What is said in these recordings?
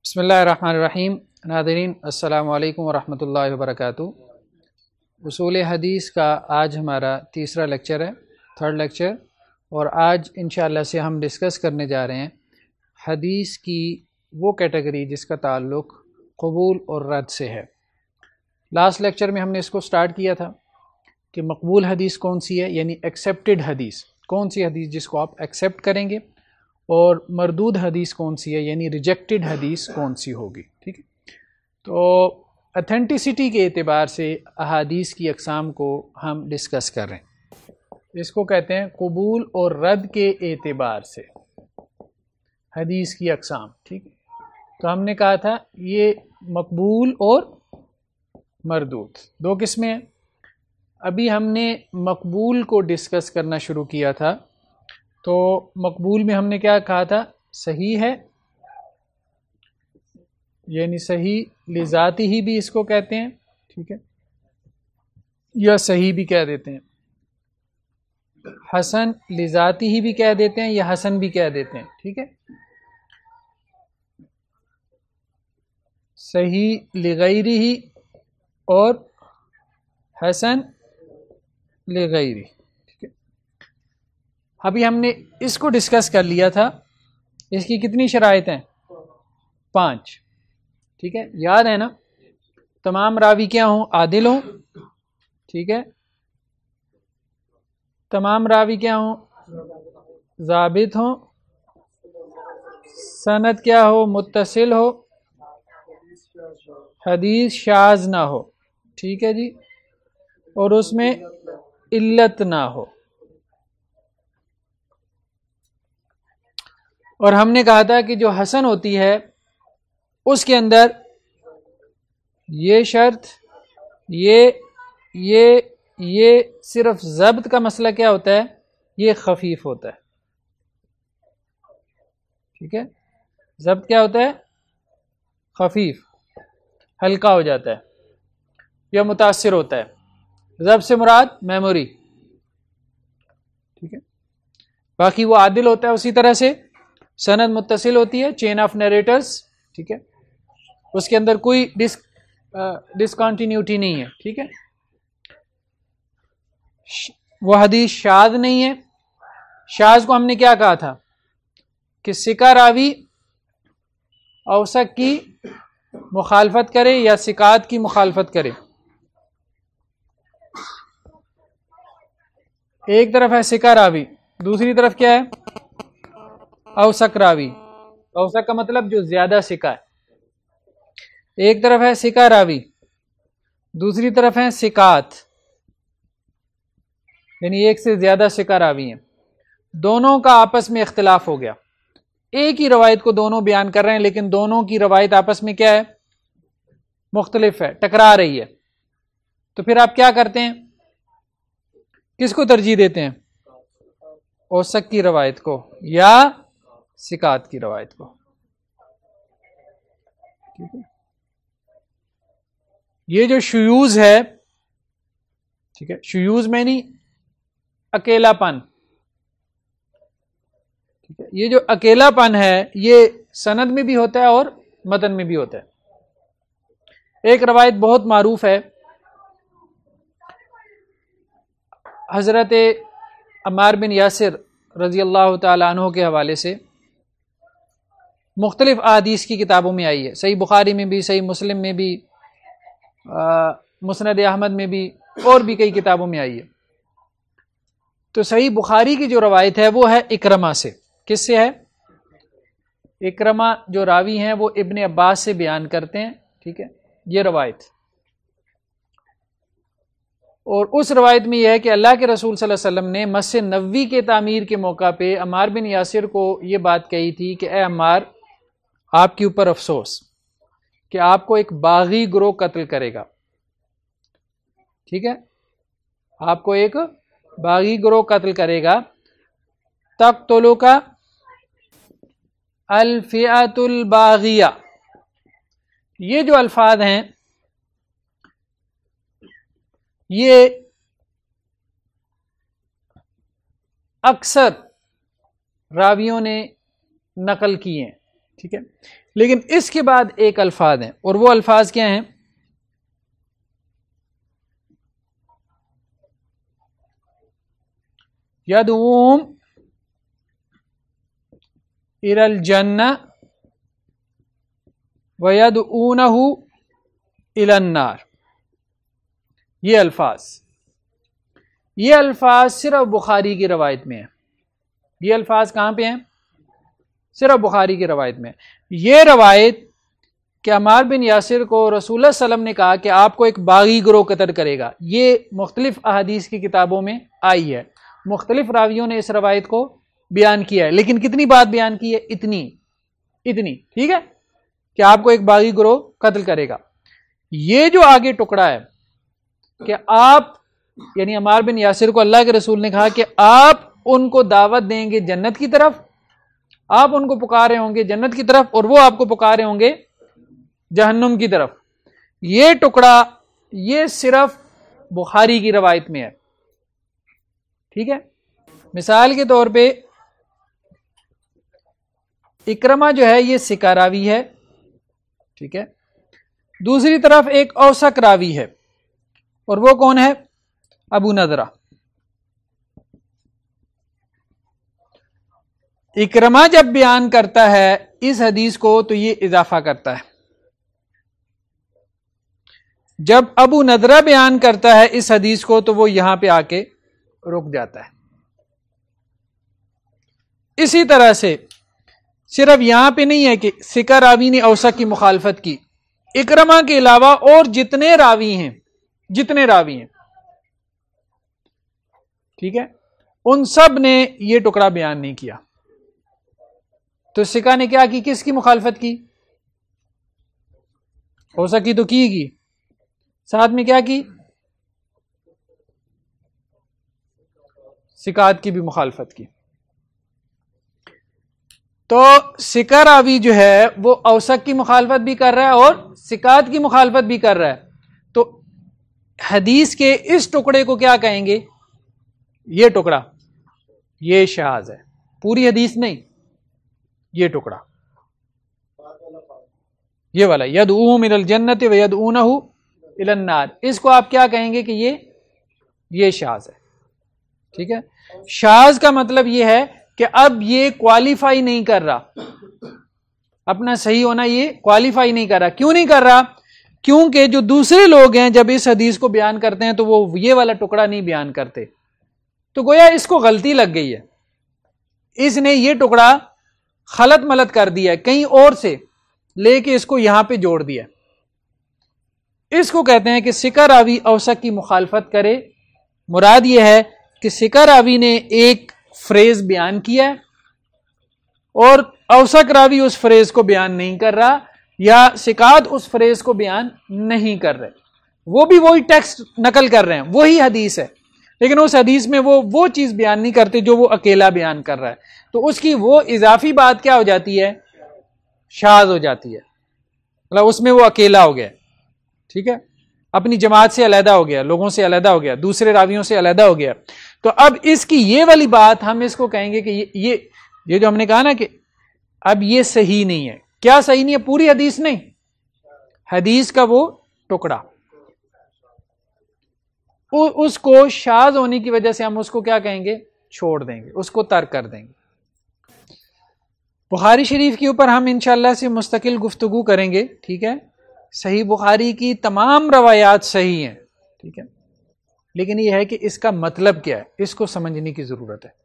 بسم اللہ الرحمن الرحیم۔ ناظرین السلام علیکم ورحمۃ اللہ وبرکاتہ۔ اصول حدیث کا آج ہمارا تیسرا لیکچر ہے، تھرڈ لیکچر، اور آج انشاءاللہ سے ہم ڈسکس کرنے جا رہے ہیں حدیث کی وہ کیٹیگری جس کا تعلق قبول اور رد سے ہے۔ لاسٹ لیکچر میں ہم نے اس کو سٹارٹ کیا تھا کہ مقبول حدیث کون سی ہے، یعنی ایکسیپٹڈ حدیث کون سی حدیث جس کو آپ ایکسیپٹ کریں گے، اور مردود حدیث کون سی ہے یعنی ریجیکٹڈ حدیث کون سی ہوگی۔ ٹھیک ہے، تو اتھینٹسٹی کے اعتبار سے احادیث کی اقسام کو ہم ڈسکس کر رہے ہیں۔ اس کو کہتے ہیں قبول اور رد کے اعتبار سے حدیث کی اقسام۔ ٹھیک ہے، تو ہم نے کہا تھا یہ مقبول اور مردود دو قسمیں ہیں۔ ابھی ہم نے مقبول کو ڈسکس کرنا شروع کیا تھا، تو مقبول میں ہم نے کیا کہا تھا؟ صحیح ہے، یعنی صحیح لذاتی ہی بھی اس کو کہتے ہیں، ٹھیک ہے، یا صحیح بھی کہہ دیتے ہیں، حسن لذاتی ہی بھی کہہ دیتے ہیں یا حسن بھی کہہ دیتے ہیں، ٹھیک ہے، صحیح لغیری ہی اور حسن لغیری۔ ابھی ہم نے اس کو ڈسکس کر لیا تھا، اس کی کتنی شرائط ہیں؟ 5۔ ٹھیک ہے، یاد ہے نا؟ تمام راوی کیا ہوں؟ عادل ہوں، ٹھیک ہے، تمام راوی کیا ہوں؟ ضابط ہوں، سند کیا ہو؟ متصل ہو، حدیث شاذ نہ ہو، ٹھیک ہے جی، اور اس میں علت نہ ہو۔ اور ہم نے کہا تھا کہ جو حسن ہوتی ہے اس کے اندر یہ شرط، یہ صرف ضبط کا مسئلہ کیا ہوتا ہے؟ یہ خفیف ہوتا ہے، ٹھیک ہے، ضبط کیا ہوتا ہے؟ خفیف، ہلکا ہو جاتا ہے یا متاثر ہوتا ہے۔ ضبط سے مراد میموری، ٹھیک ہے، باقی وہ عادل ہوتا ہے۔ اسی طرح سے سند متصل ہوتی ہے، چین آف نیریٹرز، ٹھیک ہے، اس کے اندر کوئی ڈسکنٹینیوٹی نہیں ہے، ٹھیک ہے، وہ حدیث شاذ نہیں ہے۔ شاذ کو ہم نے کیا کہا تھا کہ ثقہ راوی اوثق کی مخالفت کرے یا ثقات کی مخالفت کرے۔ ایک طرف ہے ثقہ راوی، دوسری طرف کیا ہے؟ اوثق راوی۔ اوثق کا مطلب جو زیادہ ثقہ ہے۔ ایک طرف ہے ثقہ راوی، دوسری طرف ہے ثقات، یعنی ایک سے زیادہ ثقہ راوی ہیں، دونوں کا آپس میں اختلاف ہو گیا۔ ایک ہی روایت کو دونوں بیان کر رہے ہیں لیکن دونوں کی روایت آپس میں کیا ہے؟ مختلف ہے، ٹکرا رہی ہے۔ تو پھر آپ کیا کرتے ہیں؟ کس کو ترجیح دیتے ہیں؟ اوثق کی روایت کو یا ثقات کی روایت کو، ٹھیک ہے۔ یہ جو شیوذ ہے، ٹھیک ہے، شیوذ میں نہیں، اکیلا پن، ٹھیک ہے، یہ جو اکیلا پن ہے یہ سند میں بھی ہوتا ہے اور متن میں بھی ہوتا ہے۔ ایک روایت بہت معروف ہے حضرت عمار بن یاسر رضی اللہ تعالی عنہ کے حوالے سے، مختلف احادیث کی کتابوں میں آئی ہے، صحیح بخاری میں بھی، صحیح مسلم میں بھی، مسند احمد میں بھی، اور بھی کئی کتابوں میں آئی ہے۔ تو صحیح بخاری کی جو روایت ہے وہ ہے اکرمہ سے۔ کس سے ہے؟ اکرمہ جو راوی ہیں وہ ابن عباس سے بیان کرتے ہیں، ٹھیک ہے، یہ روایت۔ اور اس روایت میں یہ ہے کہ اللہ کے رسول صلی اللہ علیہ وسلم نے مسجد نبوی کے تعمیر کے موقع پہ عمار بن یاسر کو یہ بات کہی تھی کہ اے عمار، آپ کے اوپر افسوس کہ آپ کو ایک باغی گروہ قتل کرے گا، ٹھیک ہے، آپ کو ایک باغی گروہ قتل کرے گا، تقتلک الفئۃ الباغیہ۔ یہ جو الفاظ ہیں یہ اکثر راویوں نے نقل کیے ہیں، ٹھیک ہے، لیکن اس کے بعد ایک الفاظ ہیں، اور وہ الفاظ کیا ہیں؟ یدعوہم الی الجنہ ویدعونہ الی النار. یہ الفاظ صرف بخاری کی روایت میں ہیں. یہ الفاظ کہاں پہ ہیں؟ صرف بخاری کی روایت میں. یہ روایت کہ عمار بن یاسر کو رسول اللہ صلی اللہ علیہ وسلم نے کہا کہ آپ کو ایک باغی گروہ قتل کرے گا، یہ مختلف احادیث کی کتابوں میں آئی ہے. مختلف راویوں نے اس روایت کو بیان کیا ہے، لیکن کتنی بات بیان کی ہے؟ اتنی. ٹھیک ہے، کہ آپ کو ایک باغی گروہ قتل کرے گا. یہ جو آگے ٹکڑا ہے کہ آپ یعنی عمار بن یاسر کو اللہ کے رسول نے کہا کہ آپ ان کو دعوت دیں گے جنت کی طرف، آپ ان کو پکارے ہوں گے جنت کی طرف، اور وہ آپ کو پکارے ہوں گے جہنم کی طرف. یہ ٹکڑا یہ صرف بخاری کی روایت میں ہے. ٹھیک ہے، مثال کے طور پہ اکرمہ جو ہے یہ ثقہ راوی ہے. ٹھیک ہے، دوسری طرف ایک اوثق راوی ہے، اور وہ کون ہے؟ ابو نضرہ. اکرمہ جب بیان کرتا ہے اس حدیث کو تو یہ اضافہ کرتا ہے، جب ابو نضرہ بیان کرتا ہے اس حدیث کو تو وہ یہاں پہ آ کے رک جاتا ہے. اسی طرح سے صرف یہاں پہ نہیں ہے کہ ثقہ راوی نے اوثق کی مخالفت کی، اکرمہ کے علاوہ اور جتنے راوی ہیں ٹھیک ہے، ان سب نے یہ ٹکڑا بیان نہیں کیا. تو ثقہ نے کیا کی؟ کس کی مخالفت کی؟ اوثق کی تو کی، ساتھ میں کیا کی؟ ثقات کی بھی مخالفت کی. تو ثقہ راوی جو ہے وہ اوثق کی مخالفت بھی کر رہا ہے اور ثقات کی مخالفت بھی کر رہا ہے. تو حدیث کے اس ٹکڑے کو کیا کہیں گے؟ یہ ٹکڑا یہ شاذ ہے، پوری حدیث نہیں، یہ ٹکڑا یہ والا یدعوہم الی الجنۃ ویدعونہ الی النار، اس کو آپ کیا کہیں گے کہ یہ شاذ ہے. ٹھیک ہے، شاذ کا مطلب یہ ہے کہ اب یہ کوالیفائی نہیں کر رہا، اپنا صحیح ہونا یہ کوالیفائی نہیں کر رہا. کیوں نہیں کر رہا؟ کیونکہ جو دوسرے لوگ ہیں جب اس حدیث کو بیان کرتے ہیں تو وہ یہ والا ٹکڑا نہیں بیان کرتے، تو گویا اس کو غلطی لگ گئی ہے، اس نے یہ ٹکڑا خلط ملط کر دیا ہے، کہیں اور سے لے کے اس کو یہاں پہ جوڑ دیا. اس کو کہتے ہیں کہ ثقہ راوی اوثق کی مخالفت کرے. مراد یہ ہے کہ ثقہ راوی نے ایک فریز بیان کیا ہے اور اوثق راوی اس فریز کو بیان نہیں کر رہا، یا ثقات اس فریز کو بیان نہیں کر رہے، وہ بھی وہی ٹیکسٹ نقل کر رہے ہیں، وہی حدیث ہے، لیکن اس حدیث میں وہ چیز بیان نہیں کرتے جو وہ اکیلا بیان کر رہا ہے. تو اس کی وہ اضافی بات کیا ہو جاتی ہے؟ شاذ ہو جاتی ہے، مطلب اس میں وہ اکیلا ہو گیا. ٹھیک ہے، اپنی جماعت سے علیحدہ ہو گیا، لوگوں سے علیحدہ ہو گیا، دوسرے راویوں سے علیحدہ ہو گیا. تو اب اس کی یہ والی بات ہم اس کو کہیں گے کہ یہ جو ہم نے کہا نا کہ اب یہ صحیح نہیں ہے. کیا صحیح نہیں ہے؟ پوری حدیث نہیں، حدیث کا وہ ٹکڑا، اس کو شاذ ہونے کی وجہ سے ہم اس کو کیا کہیں گے؟ چھوڑ دیں گے، اس کو ترک کر دیں گے. بخاری شریف کے اوپر ہم انشاءاللہ سے مستقل گفتگو کریں گے. ٹھیک ہے، صحیح بخاری کی تمام روایات صحیح ہیں. ٹھیک ہے، لیکن یہ ہے کہ اس کا مطلب کیا ہے، اس کو سمجھنے کی ضرورت ہے.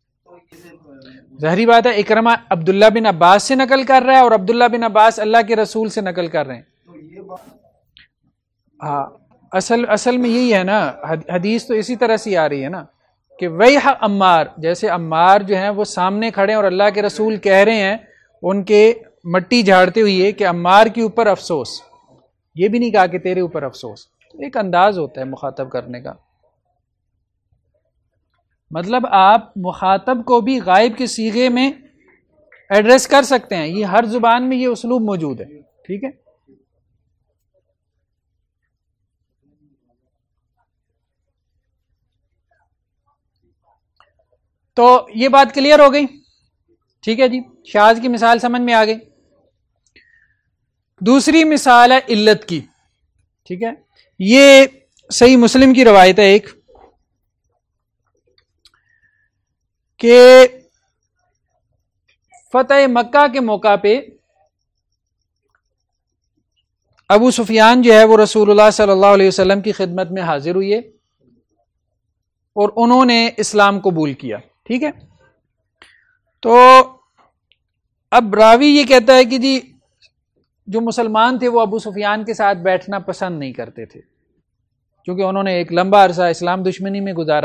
ظاہری بات ہے اکرمہ عبداللہ بن عباس سے نقل کر رہا ہے اور عبداللہ بن عباس اللہ کے رسول سے نقل کر رہے ہیں. ہاں، اصل میں یہی ہے نا، حدیث تو اسی طرح سے آ رہی ہے نا کہ ویح عمار، جیسے عمار جو ہیں وہ سامنے کھڑے اور اللہ کے رسول کہہ رہے ہیں ان کے مٹی جھاڑتے ہوئے کہ عمار کے اوپر افسوس. یہ بھی نہیں کہا کہ تیرے اوپر افسوس. ایک انداز ہوتا ہے مخاطب کرنے کا، مطلب آپ مخاطب کو بھی غائب کے صیغے میں ایڈریس کر سکتے ہیں، یہ ہر زبان میں یہ اسلوب موجود ہے. ٹھیک ہے، تو یہ بات کلیئر ہو گئی. ٹھیک ہے جی، شاذ کی مثال سمجھ میں آ گئی. دوسری مثال ہے علت کی، ٹھیک ہے، یہ صحیح مسلم کی روایت ہے ایک کہ فتح مکہ کے موقع پہ ابو سفیان جو ہے وہ رسول اللہ صلی اللہ علیہ وسلم کی خدمت میں حاضر ہوئے اور انہوں نے اسلام قبول کیا، ٹھیک ہے۔ تو اب راوی یہ کہتا ہے کہ جی جو مسلمان تھے وہ ابو سفیان کے ساتھ بیٹھنا پسند نہیں کرتے تھے، کیونکہ انہوں نے ایک لمبا عرصہ اسلام دشمنی میں گزارا۔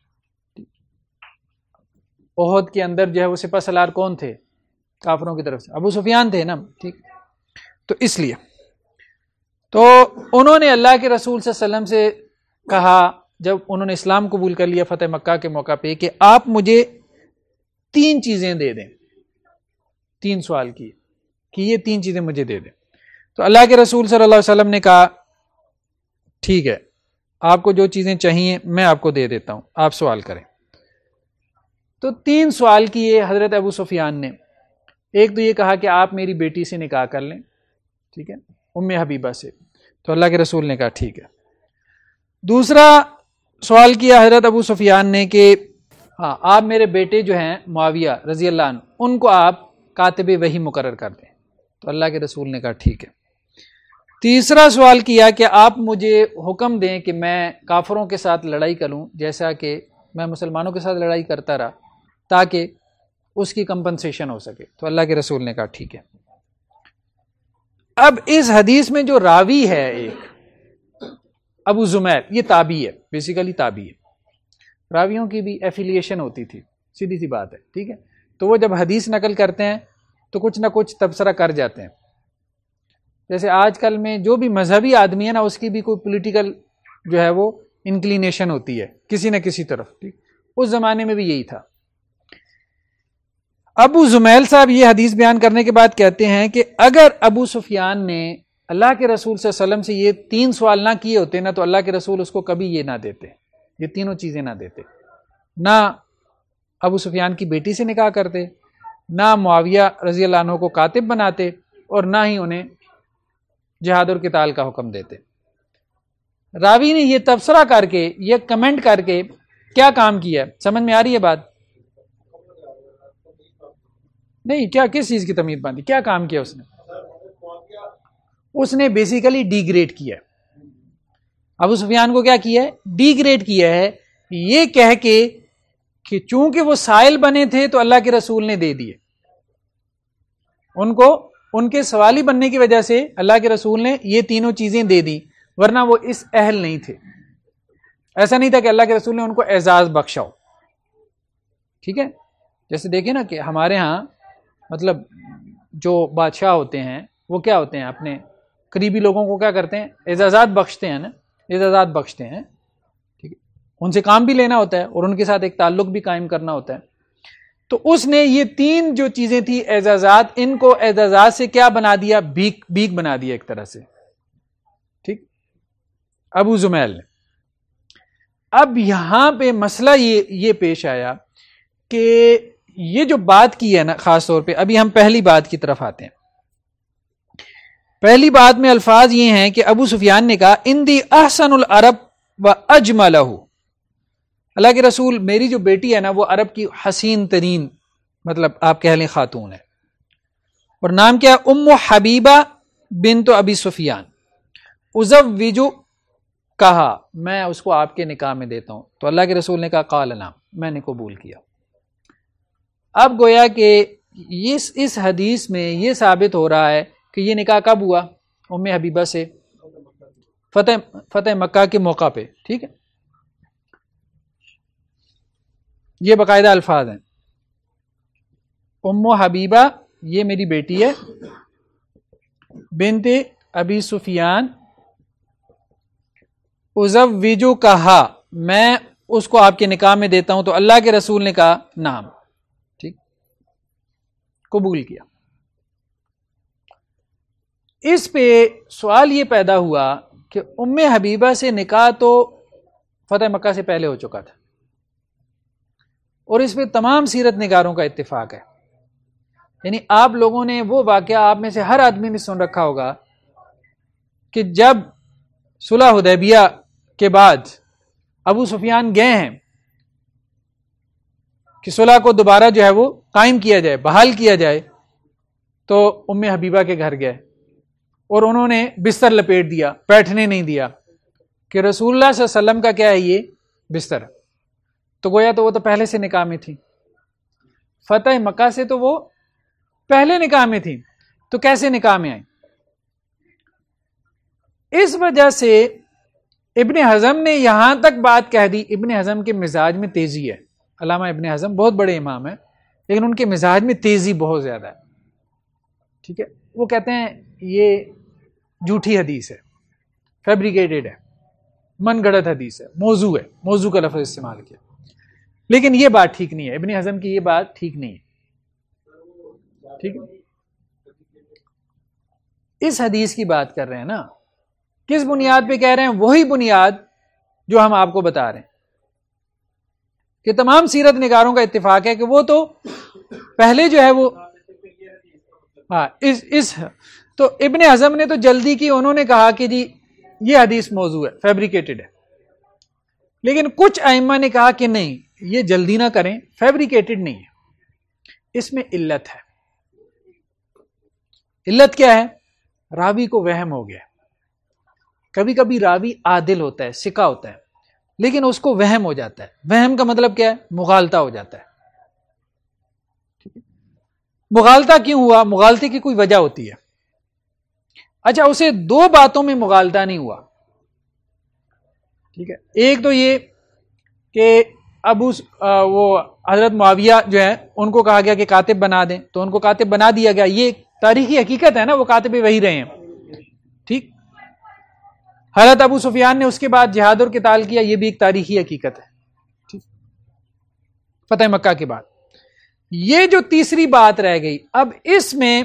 احد کے اندر جو ہے وہ سپہ سالار کون تھے کافروں کی طرف سے؟ ابو سفیان تھے نا، ٹھیک۔ تو اس لیے تو انہوں نے اللہ کے رسول صلی اللہ علیہ وسلم سے کہا جب انہوں نے اسلام قبول کر لیا فتح مکہ کے موقع پہ کہ آپ مجھے 3 چیزیں دے دیں، 3 سوال کی کہ یہ 3 چیزیں مجھے دے دیں۔ تو اللہ کے رسول صلی اللہ علیہ وسلم نے کہا ٹھیک ہے، آپ کو جو چیزیں چاہیے میں آپ کو دے دیتا ہوں، آپ سوال کریں۔ تو 3 سوال کیے حضرت ابو سفیان نے۔ ایک تو یہ کہا کہ آپ میری بیٹی سے نکاح کر لیں، ٹھیک ہے، ام حبیبہ سے۔ تو اللہ کے رسول نے کہا ٹھیک ہے۔ دوسرا سوال کیا حضرت ابو سفیان نے کہ ہاں آپ میرے بیٹے جو ہیں معاویہ رضی اللہ عنہ ان کو آپ کاتب وحی مقرر کر دیں۔ تو اللہ کے رسول نے کہا ٹھیک ہے۔ تیسرا سوال کیا کہ آپ مجھے حکم دیں کہ میں کافروں کے ساتھ لڑائی کروں جیسا کہ میں مسلمانوں کے ساتھ لڑائی کرتا رہا تاکہ اس کی کمپنسیشن ہو سکے۔ تو اللہ کے رسول نے کہا ٹھیک ہے۔ اب اس حدیث میں جو راوی ہے ایک ابو زمیل، یہ تابعی ہے، بیسیکلی تابعی ہے۔ راویوں کی بھی ایفیلیشن ہوتی تھی، سیدھی سی بات ہے، ٹھیک ہے۔ تو وہ جب حدیث نقل کرتے ہیں تو کچھ نہ کچھ تبصرہ کر جاتے ہیں۔ جیسے آج کل میں جو بھی مذہبی آدمی ہے نا اس کی بھی کوئی پولیٹیکل جو ہے وہ انکلینیشن ہوتی ہے کسی نہ کسی طرف، ٹھیک۔ اس زمانے میں بھی یہی تھا۔ ابو زمیل صاحب یہ حدیث بیان کرنے کے بعد کہتے ہیں کہ اگر ابو سفیان نے اللہ کے رسول صلی اللہ علیہ وسلم سے یہ 3 سوال نہ کیے ہوتے نا تو اللہ کے رسول اس کو کبھی یہ نہ دیتے، یہ تینوں چیزیں نہ دیتے، نہ ابو سفیان کی بیٹی سے نکاح کرتے، نہ معاویہ رضی اللہ عنہ کو کاتب بناتے، اور نہ ہی انہیں جہاد اور قتال کا حکم دیتے۔ راوی نے یہ تبصرہ کر کے، یہ کمنٹ کر کے کیا کام کیا؟ سمجھ میں آ رہی ہے بات؟ نہیں، کیا کس چیز کی تمیز باندھی؟ کیا کام کیا اس نے بیسیکلی ڈی گریڈ کیا ہے۔ ابو سفیان کو کیا کیا ہے؟ ڈی گریڈ کیا ہے، یہ کہہ کے کہ چونکہ وہ سائل بنے تھے تو اللہ کے رسول نے دے دیے ان کو، ان کے سوالی بننے کی وجہ سے اللہ کے رسول نے یہ تینوں چیزیں دے دی، ورنہ وہ اس اہل نہیں تھے۔ ایسا نہیں تھا کہ اللہ کے رسول نے ان کو اعزاز بخشا ہو، ٹھیک ہے۔ جیسے دیکھیں نا کہ ہمارے ہاں مطلب جو بادشاہ ہوتے ہیں وہ کیا ہوتے ہیں، اپنے قریبی لوگوں کو کیا کرتے ہیں؟ اعزازات بخشتے ہیں نا، اعزازات بخشتے ہیں، ٹھیک ہے۔ ان سے کام بھی لینا ہوتا ہے اور ان کے ساتھ ایک تعلق بھی قائم کرنا ہوتا ہے۔ تو اس نے یہ 3 جو چیزیں تھی اعزازات، ان کو اعزازات سے کیا بنا دیا؟ بھیک بنا دیا ایک طرح سے، ٹھیک، ابو زمیل نے۔ اب یہاں پہ مسئلہ یہ پیش آیا کہ یہ جو بات کی ہے نا، خاص طور پہ ابھی ہم پہلی بات کی طرف آتے ہیں۔ پہلی بات میں الفاظ یہ ہیں کہ ابو سفیان نے کہا اندی احسن العرب و اجملہ، اللہ کے رسول میری جو بیٹی ہے نا وہ عرب کی حسین ترین، مطلب آپ کہہ لیں خاتون ہے، اور نام کیا؟ ام حبیبہ بنت ابی سفیان، ازوجو، کہا میں اس کو آپ کے نکاح میں دیتا ہوں۔ تو اللہ کے رسول نے کہا قال نعم، میں نے قبول کیا۔ اب گویا کہ اس حدیث میں یہ ثابت ہو رہا ہے کہ یہ نکاح کب ہوا؟ ام حبیبہ سے فتح مکہ کے موقع پہ، ٹھیک ہے۔ یہ باقاعدہ الفاظ ہیں، ام حبیبہ یہ میری بیٹی ہے، بنت ابی سفیان، ازوجو، کہا میں اس کو آپ کے نکاح میں دیتا ہوں۔ تو اللہ کے رسول نے کہا نعم، ٹھیک، قبول کیا۔ اس پہ سوال یہ پیدا ہوا کہ ام حبیبہ سے نکاح تو فتح مکہ سے پہلے ہو چکا تھا، اور اس پہ تمام سیرت نگاروں کا اتفاق ہے۔ یعنی آپ لوگوں نے وہ واقعہ، آپ میں سے ہر آدمی نے سن رکھا ہوگا کہ جب صلح حدیبیہ کے بعد ابو سفیان گئے ہیں کہ صلح کو دوبارہ جو ہے وہ قائم کیا جائے، بحال کیا جائے، تو ام حبیبہ کے گھر گئے اور انہوں نے بستر لپیٹ دیا، بیٹھنے نہیں دیا کہ رسول اللہ صلی اللہ علیہ وسلم کا کیا ہے یہ بستر. تو گویا تو وہ تو پہلے سے نکاح میں تھی، فتح مکہ سے تو وہ پہلے نکاح میں تھی، تو کیسے نکاح میں آئیں؟ اس وجہ سے ابن حزم نے یہاں تک بات کہہ دی. ابن حزم کے مزاج میں تیزی ہے. علامہ ابن حزم بہت بڑے امام ہیں، لیکن ان کے مزاج میں تیزی بہت زیادہ ہے. ٹھیک ہے، وہ کہتے ہیں یہ جھوٹی حدیث ہے، فیبریکیٹڈ ہے، من گڑت حدیث ہے، موضوع ہے، موضوع کا لفظ استعمال کیا. لیکن یہ بات ٹھیک نہیں ہے، ابن حزم کی یہ بات ٹھیک نہیں ہے. ٹھیک ہے، اس حدیث کی بات کر رہے ہیں نا، کس بنیاد پہ کہہ رہے ہیں؟ وہی بنیاد جو ہم آپ کو بتا رہے ہیں کہ تمام سیرت نگاروں کا اتفاق ہے کہ وہ تو پہلے جو ہے وہ تو ابن حزم نے تو جلدی کی، انہوں نے کہا کہ جی یہ حدیث موضوع ہے، فیبریکیٹڈ ہے. لیکن کچھ ائمہ نے کہا کہ نہیں، یہ جلدی نہ کریں، فیبریکیٹڈ نہیں ہے، اس میں علت ہے. علت کیا ہے؟ راوی کو وہم ہو گیا. کبھی کبھی راوی عادل ہوتا ہے، ثقہ ہوتا ہے، لیکن اس کو وہم ہو جاتا ہے. وہم کا مطلب کیا ہے؟ مغالطہ ہو جاتا ہے. مغالطہ کیوں ہوا؟ مغالطے کی کوئی وجہ ہوتی ہے. اچھا، اسے دو باتوں میں مغالطہ نہیں ہوا. ٹھیک ہے، ایک تو یہ کہ وہ حضرت معاویہ جو ہے ان کو کہا گیا کہ کاتب بنا دیں، تو ان کو کاتب بنا دیا گیا. یہ تاریخی حقیقت ہے نا، وہ کاتب وہی رہے ہیں. ٹھیک، حضرت ابو سفیان نے اس کے بعد جہاد اور قتال کیا، یہ بھی ایک تاریخی حقیقت ہے. ٹھیک، فتح مکہ کے بعد. یہ جو تیسری بات رہ گئی، اب اس میں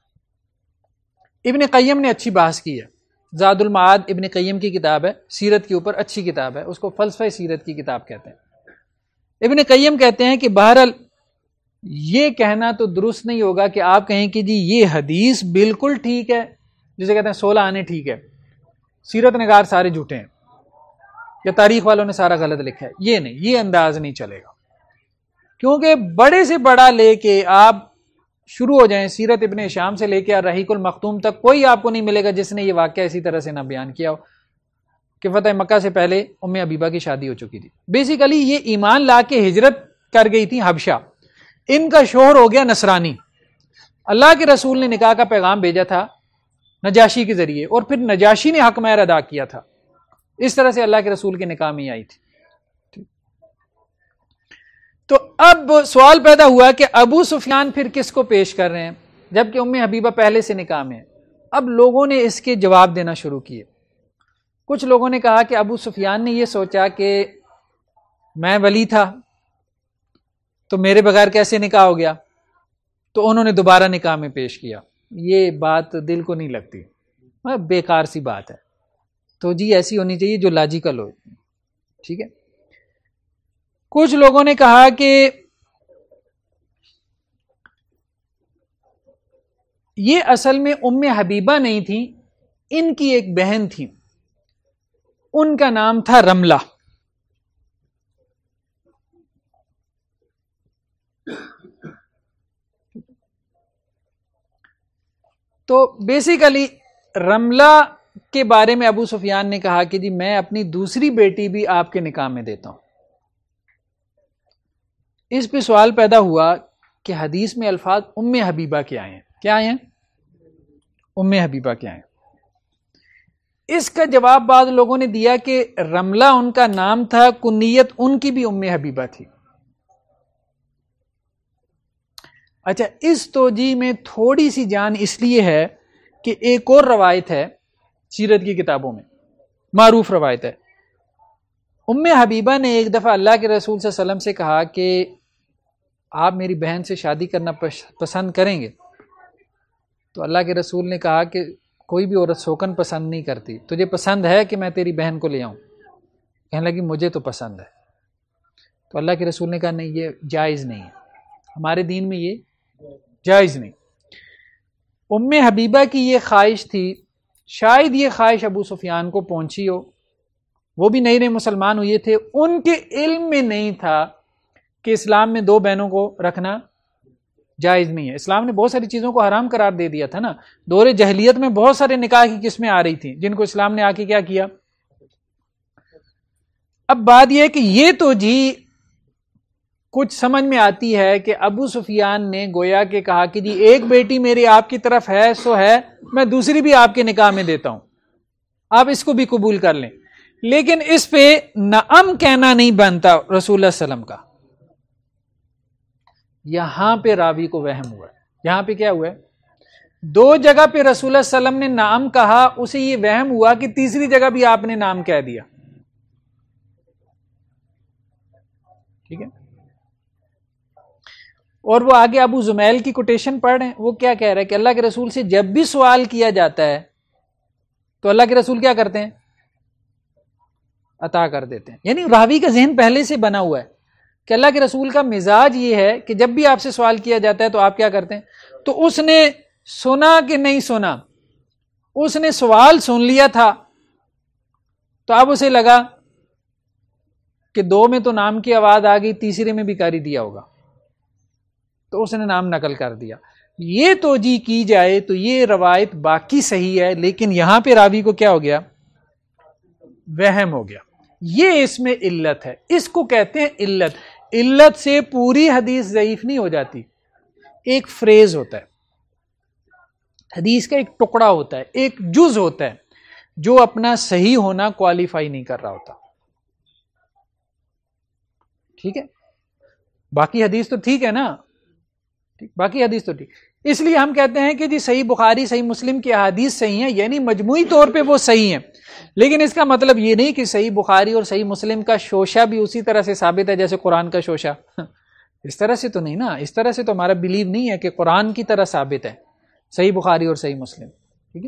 ابن قیم نے اچھی بحث کی ہے. زاد المعاد ابن قیم کی کتاب ہے، سیرت کے اوپر اچھی کتاب ہے، اس کو فلسفہ سیرت کی کتاب کہتے ہیں. ابن قیم کہتے ہیں کہ بہرحال یہ کہنا تو درست نہیں ہوگا کہ آپ کہیں کہ جی یہ حدیث بالکل ٹھیک ہے، جسے کہتے ہیں 16 آنے ٹھیک ہے، سیرت نگار سارے جھوٹے ہیں، یا تاریخ والوں نے سارا غلط لکھا ہے. یہ نہیں، یہ انداز نہیں چلے گا، کیونکہ بڑے سے بڑا لے کے آپ شروع ہو جائیں، سیرت ابن ہشام سے لے کے رحیق المختوم تک، کوئی آپ کو نہیں ملے گا جس نے یہ واقعہ اسی طرح سے نہ بیان کیا ہو کہ فتح مکہ سے پہلے ام حبیبہ کی شادی ہو چکی تھی. بیسیکلی یہ ایمان لا کے ہجرت کر گئی تھی حبشہ، ان کا شوہر ہو گیا نصرانی. اللہ کے رسول نے نکاح کا پیغام بھیجا تھا نجاشی کے ذریعے، اور پھر نجاشی نے حق مہر ادا کیا تھا. اس طرح سے اللہ کے رسول کے نکاح میں آئی تھی. تو اب سوال پیدا ہوا کہ ابو سفیان پھر کس کو پیش کر رہے ہیں جبکہ ام حبیبہ پہلے سے نکاح میں ہے؟ اب لوگوں نے اس کے جواب دینا شروع کیے. کچھ لوگوں نے کہا کہ ابو سفیان نے یہ سوچا کہ میں ولی تھا تو میرے بغیر کیسے نکاح ہو گیا، تو انہوں نے دوبارہ نکاح میں پیش کیا. یہ بات دل کو نہیں لگتی، بیکار سی بات ہے. تو جی ایسی ہونی چاہیے جو لاجیکل ہو. ٹھیک ہے، کچھ لوگوں نے کہا کہ یہ اصل میں ام حبیبہ نہیں تھی، ان کی ایک بہن تھی، ان کا نام تھا رملہ. تو بیسیکلی رملہ کے بارے میں ابو سفیان نے کہا کہ جی میں اپنی دوسری بیٹی بھی آپ کے نکاح میں دیتا ہوں. اس پہ سوال پیدا ہوا کہ حدیث میں الفاظ ام حبیبہ کے آئے ہیں، کیا آئے ہیں؟ ام حبیبہ کے آئے ہیں. اس کا جواب بعض لوگوں نے دیا کہ رملہ ان کا نام تھا، کنیت ان کی بھی ام حبیبہ تھی. اچھا، اس توجیہ میں تھوڑی سی جان اس لیے ہے کہ ایک اور روایت ہے سیرت کی کتابوں میں، معروف روایت ہے. ام حبیبہ نے ایک دفعہ اللہ کے رسول صلی اللہ علیہ وسلم سے کہا کہ آپ میری بہن سے شادی کرنا پسند کریں گے؟ تو اللہ کے رسول نے کہا کہ کوئی بھی عورت شوکن پسند نہیں کرتی، تجھے پسند ہے کہ میں تیری بہن کو لے آؤں؟ کہنے لگی مجھے تو پسند ہے. تو اللہ کے رسول نے کہا نہیں، یہ جائز نہیں ہے، ہمارے دین میں یہ جائز نہیں. ام حبیبہ کی یہ خواہش تھی شاید یہ خواہش ابو سفیان کو پہنچی ہو، وہ بھی نئے نئے مسلمان ہوئے تھے، ان کے علم میں نہیں تھا کہ اسلام میں دو بہنوں کو رکھنا جائز نہیں ہے. اسلام نے بہت ساری چیزوں کو حرام قرار دے دیا تھا نا. دور جہلیت میں بہت سارے نکاح کی قسمیں آ رہی تھیں جن کو اسلام نے آ کے کیا کیا. اب بات یہ ہے کہ یہ تو جی کچھ سمجھ میں آتی ہے کہ ابو سفیان نے گویا کہ کہا کہ جی ایک بیٹی میری آپ کی طرف ہے سو ہے، میں دوسری بھی آپ کے نکاح میں دیتا ہوں، آپ اس کو بھی قبول کر لیں. لیکن اس پہ نعم کہنا نہیں بنتا رسول اللہ علیہ وسلم کا. یہاں پہ راوی کو وہم ہوا ہے. یہاں پہ کیا ہوا ہے؟ دو جگہ پہ رسول اللہ صلی اللہ علیہ وسلم نے نام کہا، اسے یہ وہم ہوا کہ تیسری جگہ بھی آپ نے نام کہہ دیا. ٹھیک ہے. اور وہ آگے ابو زمیل کی کوٹیشن پڑھ رہے ہیں، وہ کیا کہہ رہا ہے کہ اللہ کے رسول سے جب بھی سوال کیا جاتا ہے تو اللہ کے رسول کیا کرتے ہیں؟ عطا کر دیتے ہیں. یعنی راوی کا ذہن پہلے سے بنا ہوا ہے کہ اللہ کے رسول کا مزاج یہ ہے کہ جب بھی آپ سے سوال کیا جاتا ہے تو آپ کیا کرتے ہیں. تو اس نے سنا کہ نہیں سنا، اس نے سوال سن لیا تھا تو اب اسے لگا کہ دو میں تو نام کی آواز آ گئی، تیسرے میں بھی کر ہی دیا ہوگا، تو اس نے نام نقل کر دیا. یہ توجیہ کی جائے تو یہ روایت باقی صحیح ہے، لیکن یہاں پہ راوی کو کیا ہو گیا؟ وہم ہو گیا. یہ اس میں علت ہے، اس کو کہتے ہیں علت. علت سے پوری حدیث ضعیف نہیں ہو جاتی. ایک فریز ہوتا ہے، حدیث کا ایک ٹکڑا ہوتا ہے، ایک جز ہوتا ہے جو اپنا صحیح ہونا کوالیفائی نہیں کر رہا ہوتا. ٹھیک ہے. باقی حدیث تو ٹھیک ہے نا، باقی حدیث تو ٹھیک. اس لیے ہم کہتے ہیں کہ جی صحیح بخاری صحیح مسلم کی احادیث صحیح ہیں، یعنی مجموعی طور پہ وہ صحیح ہیں، لیکن اس کا مطلب یہ نہیں کہ صحیح بخاری اور صحیح مسلم کا شوشہ بھی اسی طرح سے ثابت ہے جیسے قرآن کا شوشہ. اس طرح سے تو نہیں نا، اس طرح سے تو ہمارا بلیو نہیں ہے کہ قرآن کی طرح ثابت ہے صحیح بخاری اور صحیح مسلم. ٹھیک ہے.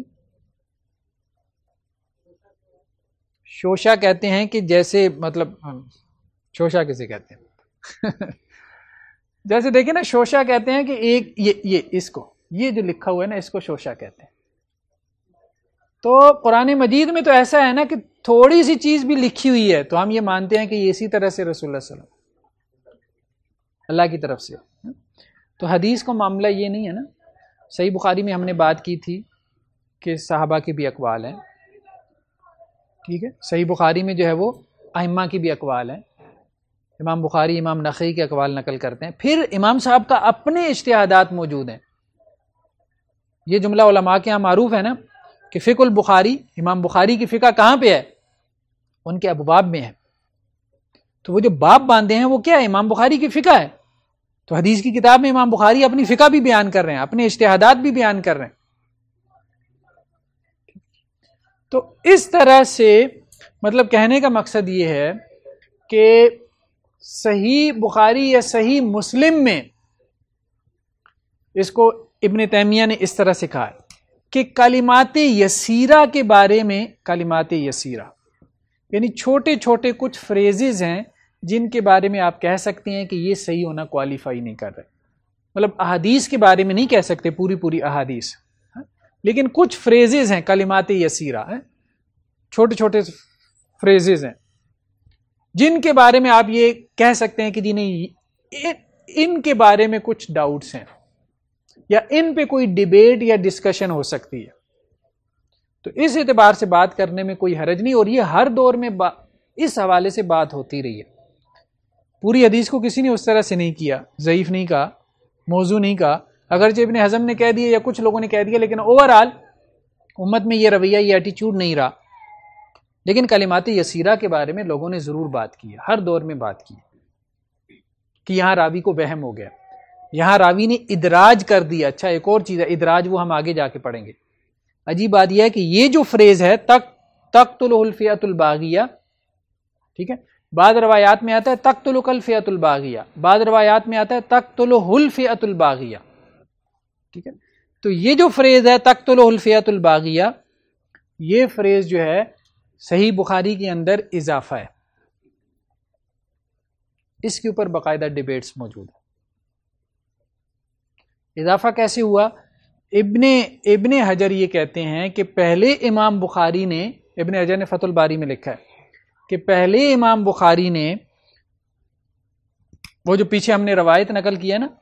شوشہ کہتے ہیں کہ جیسے مطلب شوشہ کسے کہتے ہیں؟ جیسے دیکھیں نا، شوشہ کہتے ہیں کہ ایک یہ اس کو، یہ جو لکھا ہوا ہے نا، اس کو شوشہ کہتے ہیں. تو قرآن مجید میں تو ایسا ہے نا کہ تھوڑی سی چیز بھی لکھی ہوئی ہے تو ہم یہ مانتے ہیں کہ یہ اسی طرح سے رسول اللہ صلی اللہ علیہ وسلم اللہ کی طرف سے. تو حدیث کا معاملہ یہ نہیں ہے نا. صحیح بخاری میں ہم نے بات کی تھی کہ صحابہ کے بھی اقوال ہیں. ٹھیک ہے. صحیح بخاری میں جو ہے وہ ائمہ کی بھی اقوال ہیں. امام بخاری امام نخعی کے اقوال نقل کرتے ہیں. پھر امام صاحب کا اپنے اجتہادات موجود ہیں. یہ جملہ علماء کے یہاں معروف ہے نا کہ فقہ البخاری، امام بخاری کی فقہ کہاں پہ ہے؟ ان کے ابواب میں ہے. تو وہ جو باب باندھے ہیں وہ کیا ہے؟ امام بخاری کی فقہ ہے. تو حدیث کی کتاب میں امام بخاری اپنی فقہ بھی بیان کر رہے ہیں، اپنے اجتہادات بھی بیان کر رہے ہیں. تو اس طرح سے مطلب کہنے کا مقصد یہ ہے کہ صحیح بخاری یا صحیح مسلم میں اس کو ابن تیمیہ نے اس طرح سے کہا ہے کہ کلمات یسیرہ کے بارے میں، کلمات یسیرہ یعنی چھوٹے چھوٹے کچھ فریزز ہیں جن کے بارے میں آپ کہہ سکتے ہیں کہ یہ صحیح ہونا کوالیفائی نہیں کر رہے. مطلب احادیث کے بارے میں نہیں کہہ سکتے پوری احادیث، لیکن کچھ فریزز ہیں کلمات یسیرہ، چھوٹے چھوٹے فریزز ہیں جن کے بارے میں آپ یہ کہہ سکتے ہیں کہ جی نہیں، ان کے بارے میں کچھ ڈاؤٹس ہیں یا ان پہ کوئی ڈیبیٹ یا ڈسکشن ہو سکتی ہے. تو اس اعتبار سے بات کرنے میں کوئی حرج نہیں. اور یہ ہر دور میں اس حوالے سے بات ہوتی رہی ہے. پوری حدیث کو کسی نے اس طرح سے نہیں کیا، ضعیف نہیں کہا، موضوع نہیں کہا. اگرچہ ابن حزم نے کہہ دیا یا کچھ لوگوں نے کہہ دیا، لیکن اوورآل امت میں یہ رویہ، یہ ایٹیچیوڈ نہیں رہا. لیکن کلمات یسیرہ کے بارے میں لوگوں نے ضرور بات کی ہے، ہر دور میں بات کی کہ یہاں راوی کو وہم ہو گیا، یہاں راوی نے ادراج کر دیا. اچھا ایک اور چیز ہے ادراج، وہ ہم آگے جا کے پڑھیں گے. عجیب بات یہ ہے کہ یہ جو فریز ہے تقتلہ الفئۃ الباغیہ، ٹھیک ہے، بعض روایات میں آتا ہے تقتلک الفئۃ الباغیہ، بعض روایات میں آتا ہے تقتلہ الفئۃ الباغیہ. ٹھیک ہے. تو یہ جو فریز ہے تقتلہ الفئۃ الباغیہ، یہ فریز جو ہے صحیح بخاری کے اندر اضافہ ہے. اس کے اوپر باقاعدہ ڈیبیٹس موجود ہیں. اضافہ کیسے ہوا؟ ابن حجر یہ کہتے ہیں کہ پہلے امام بخاری نے، ابن حجر نے فتح الباری میں لکھا ہے کہ پہلے امام بخاری نے وہ جو پیچھے ہم نے روایت نقل کیا نا،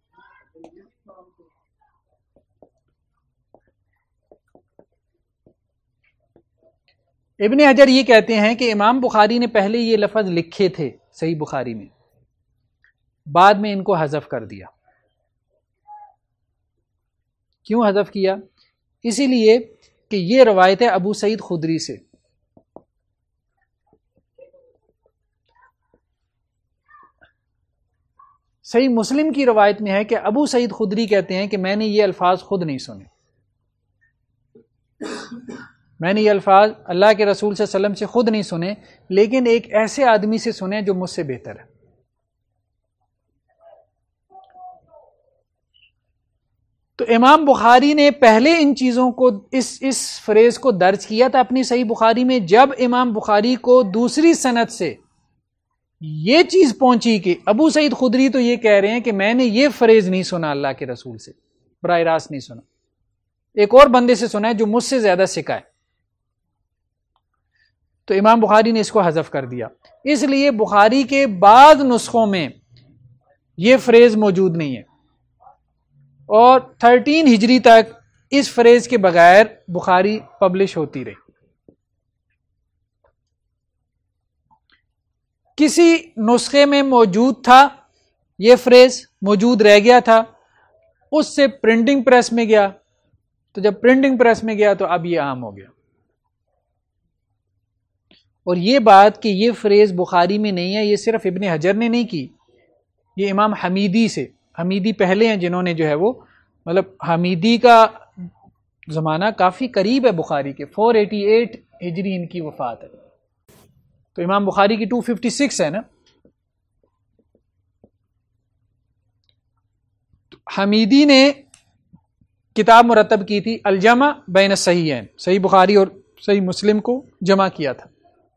ابن حجر یہ کہتے ہیں کہ امام بخاری نے پہلے یہ لفظ لکھے تھے صحیح بخاری میں، بعد میں ان کو حذف کر دیا۔ کیوں حذف کیا؟ اسی لیے کہ یہ روایت ہے ابو سعید خدری سے۔ صحیح مسلم کی روایت میں ہے کہ ابو سعید خدری کہتے ہیں کہ میں نے یہ الفاظ خود نہیں سنے، میں نے یہ الفاظ اللہ کے رسول صلی اللہ علیہ وسلم سے خود نہیں سنے، لیکن ایک ایسے آدمی سے سنے جو مجھ سے بہتر ہے۔ تو امام بخاری نے پہلے ان چیزوں کو، اس فریز کو درج کیا تھا اپنی صحیح بخاری میں۔ جب امام بخاری کو دوسری سند سے یہ چیز پہنچی کہ ابو سعید خدری تو یہ کہہ رہے ہیں کہ میں نے یہ فریز نہیں سنا اللہ کے رسول سے، براہ راست نہیں سنا، ایک اور بندے سے سنا ہے جو مجھ سے زیادہ سکھا ہے، تو امام بخاری نے اس کو حذف کر دیا۔ اس لیے بخاری کے بعض نسخوں میں یہ فریز موجود نہیں ہے، اور 13 ہجری تک اس فریز کے بغیر بخاری پبلش ہوتی رہی۔ کسی نسخے میں موجود تھا، یہ فریز موجود رہ گیا تھا، اس سے پرنٹنگ پریس میں گیا، تو جب پرنٹنگ پریس میں گیا تو اب یہ عام ہو گیا۔ اور یہ بات کہ یہ فریز بخاری میں نہیں ہے، یہ صرف ابن حجر نے نہیں کی، یہ امام حمیدی سے، حمیدی پہلے ہیں جنہوں نے جو ہے وہ، مطلب حمیدی کا زمانہ کافی قریب ہے بخاری کے، 488 ہجری ان کی وفات ہے، تو امام بخاری کی 256 ہے نا۔ حمیدی نے کتاب مرتب کی تھی الجمع بین الصحیحین، صحیح بخاری اور صحیح مسلم کو جمع کیا تھا۔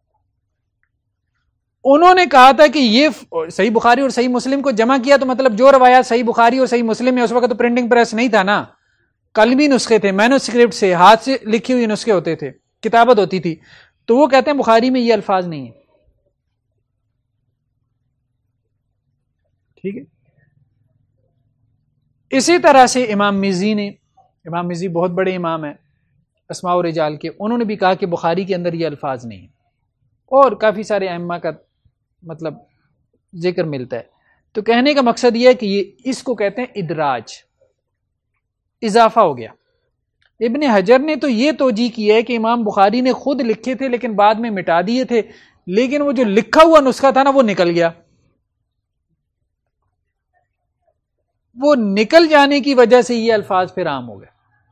انہوں نے کہا تھا کہ یہ صحیح بخاری اور صحیح مسلم کو جمع کیا تو مطلب جو روایات صحیح بخاری اور صحیح مسلم میں، اس وقت تو پرنٹنگ پریس نہیں تھا نا، قلمی نسخے تھے، مینوسکرپٹ سے، ہاتھ سے لکھی ہوئی نسخے ہوتے تھے، کتابت ہوتی تھی، تو وہ کہتے ہیں بخاری میں یہ الفاظ نہیں ہیں۔ ٹھیک ہے، اسی طرح سے امام مزی نے، امام مزی بہت بڑے امام ہیں اسماء و رجال کے، انہوں نے بھی کہا کہ بخاری کے اندر یہ الفاظ نہیں ہیں، اور کافی سارے ائمہ کا مطلب ذکر ملتا ہے۔ تو کہنے کا مقصد یہ ہے کہ یہ اس کو کہتے ہیں ادراج، اضافہ ہو گیا۔ ابن حجر نے تو یہ توجیہ کی ہے کہ امام بخاری نے خود لکھے تھے لیکن بعد میں مٹا دیے تھے، لیکن وہ جو لکھا ہوا نسخہ تھا نا وہ نکل گیا، وہ نکل جانے کی وجہ سے یہ الفاظ پھر عام ہو گئے۔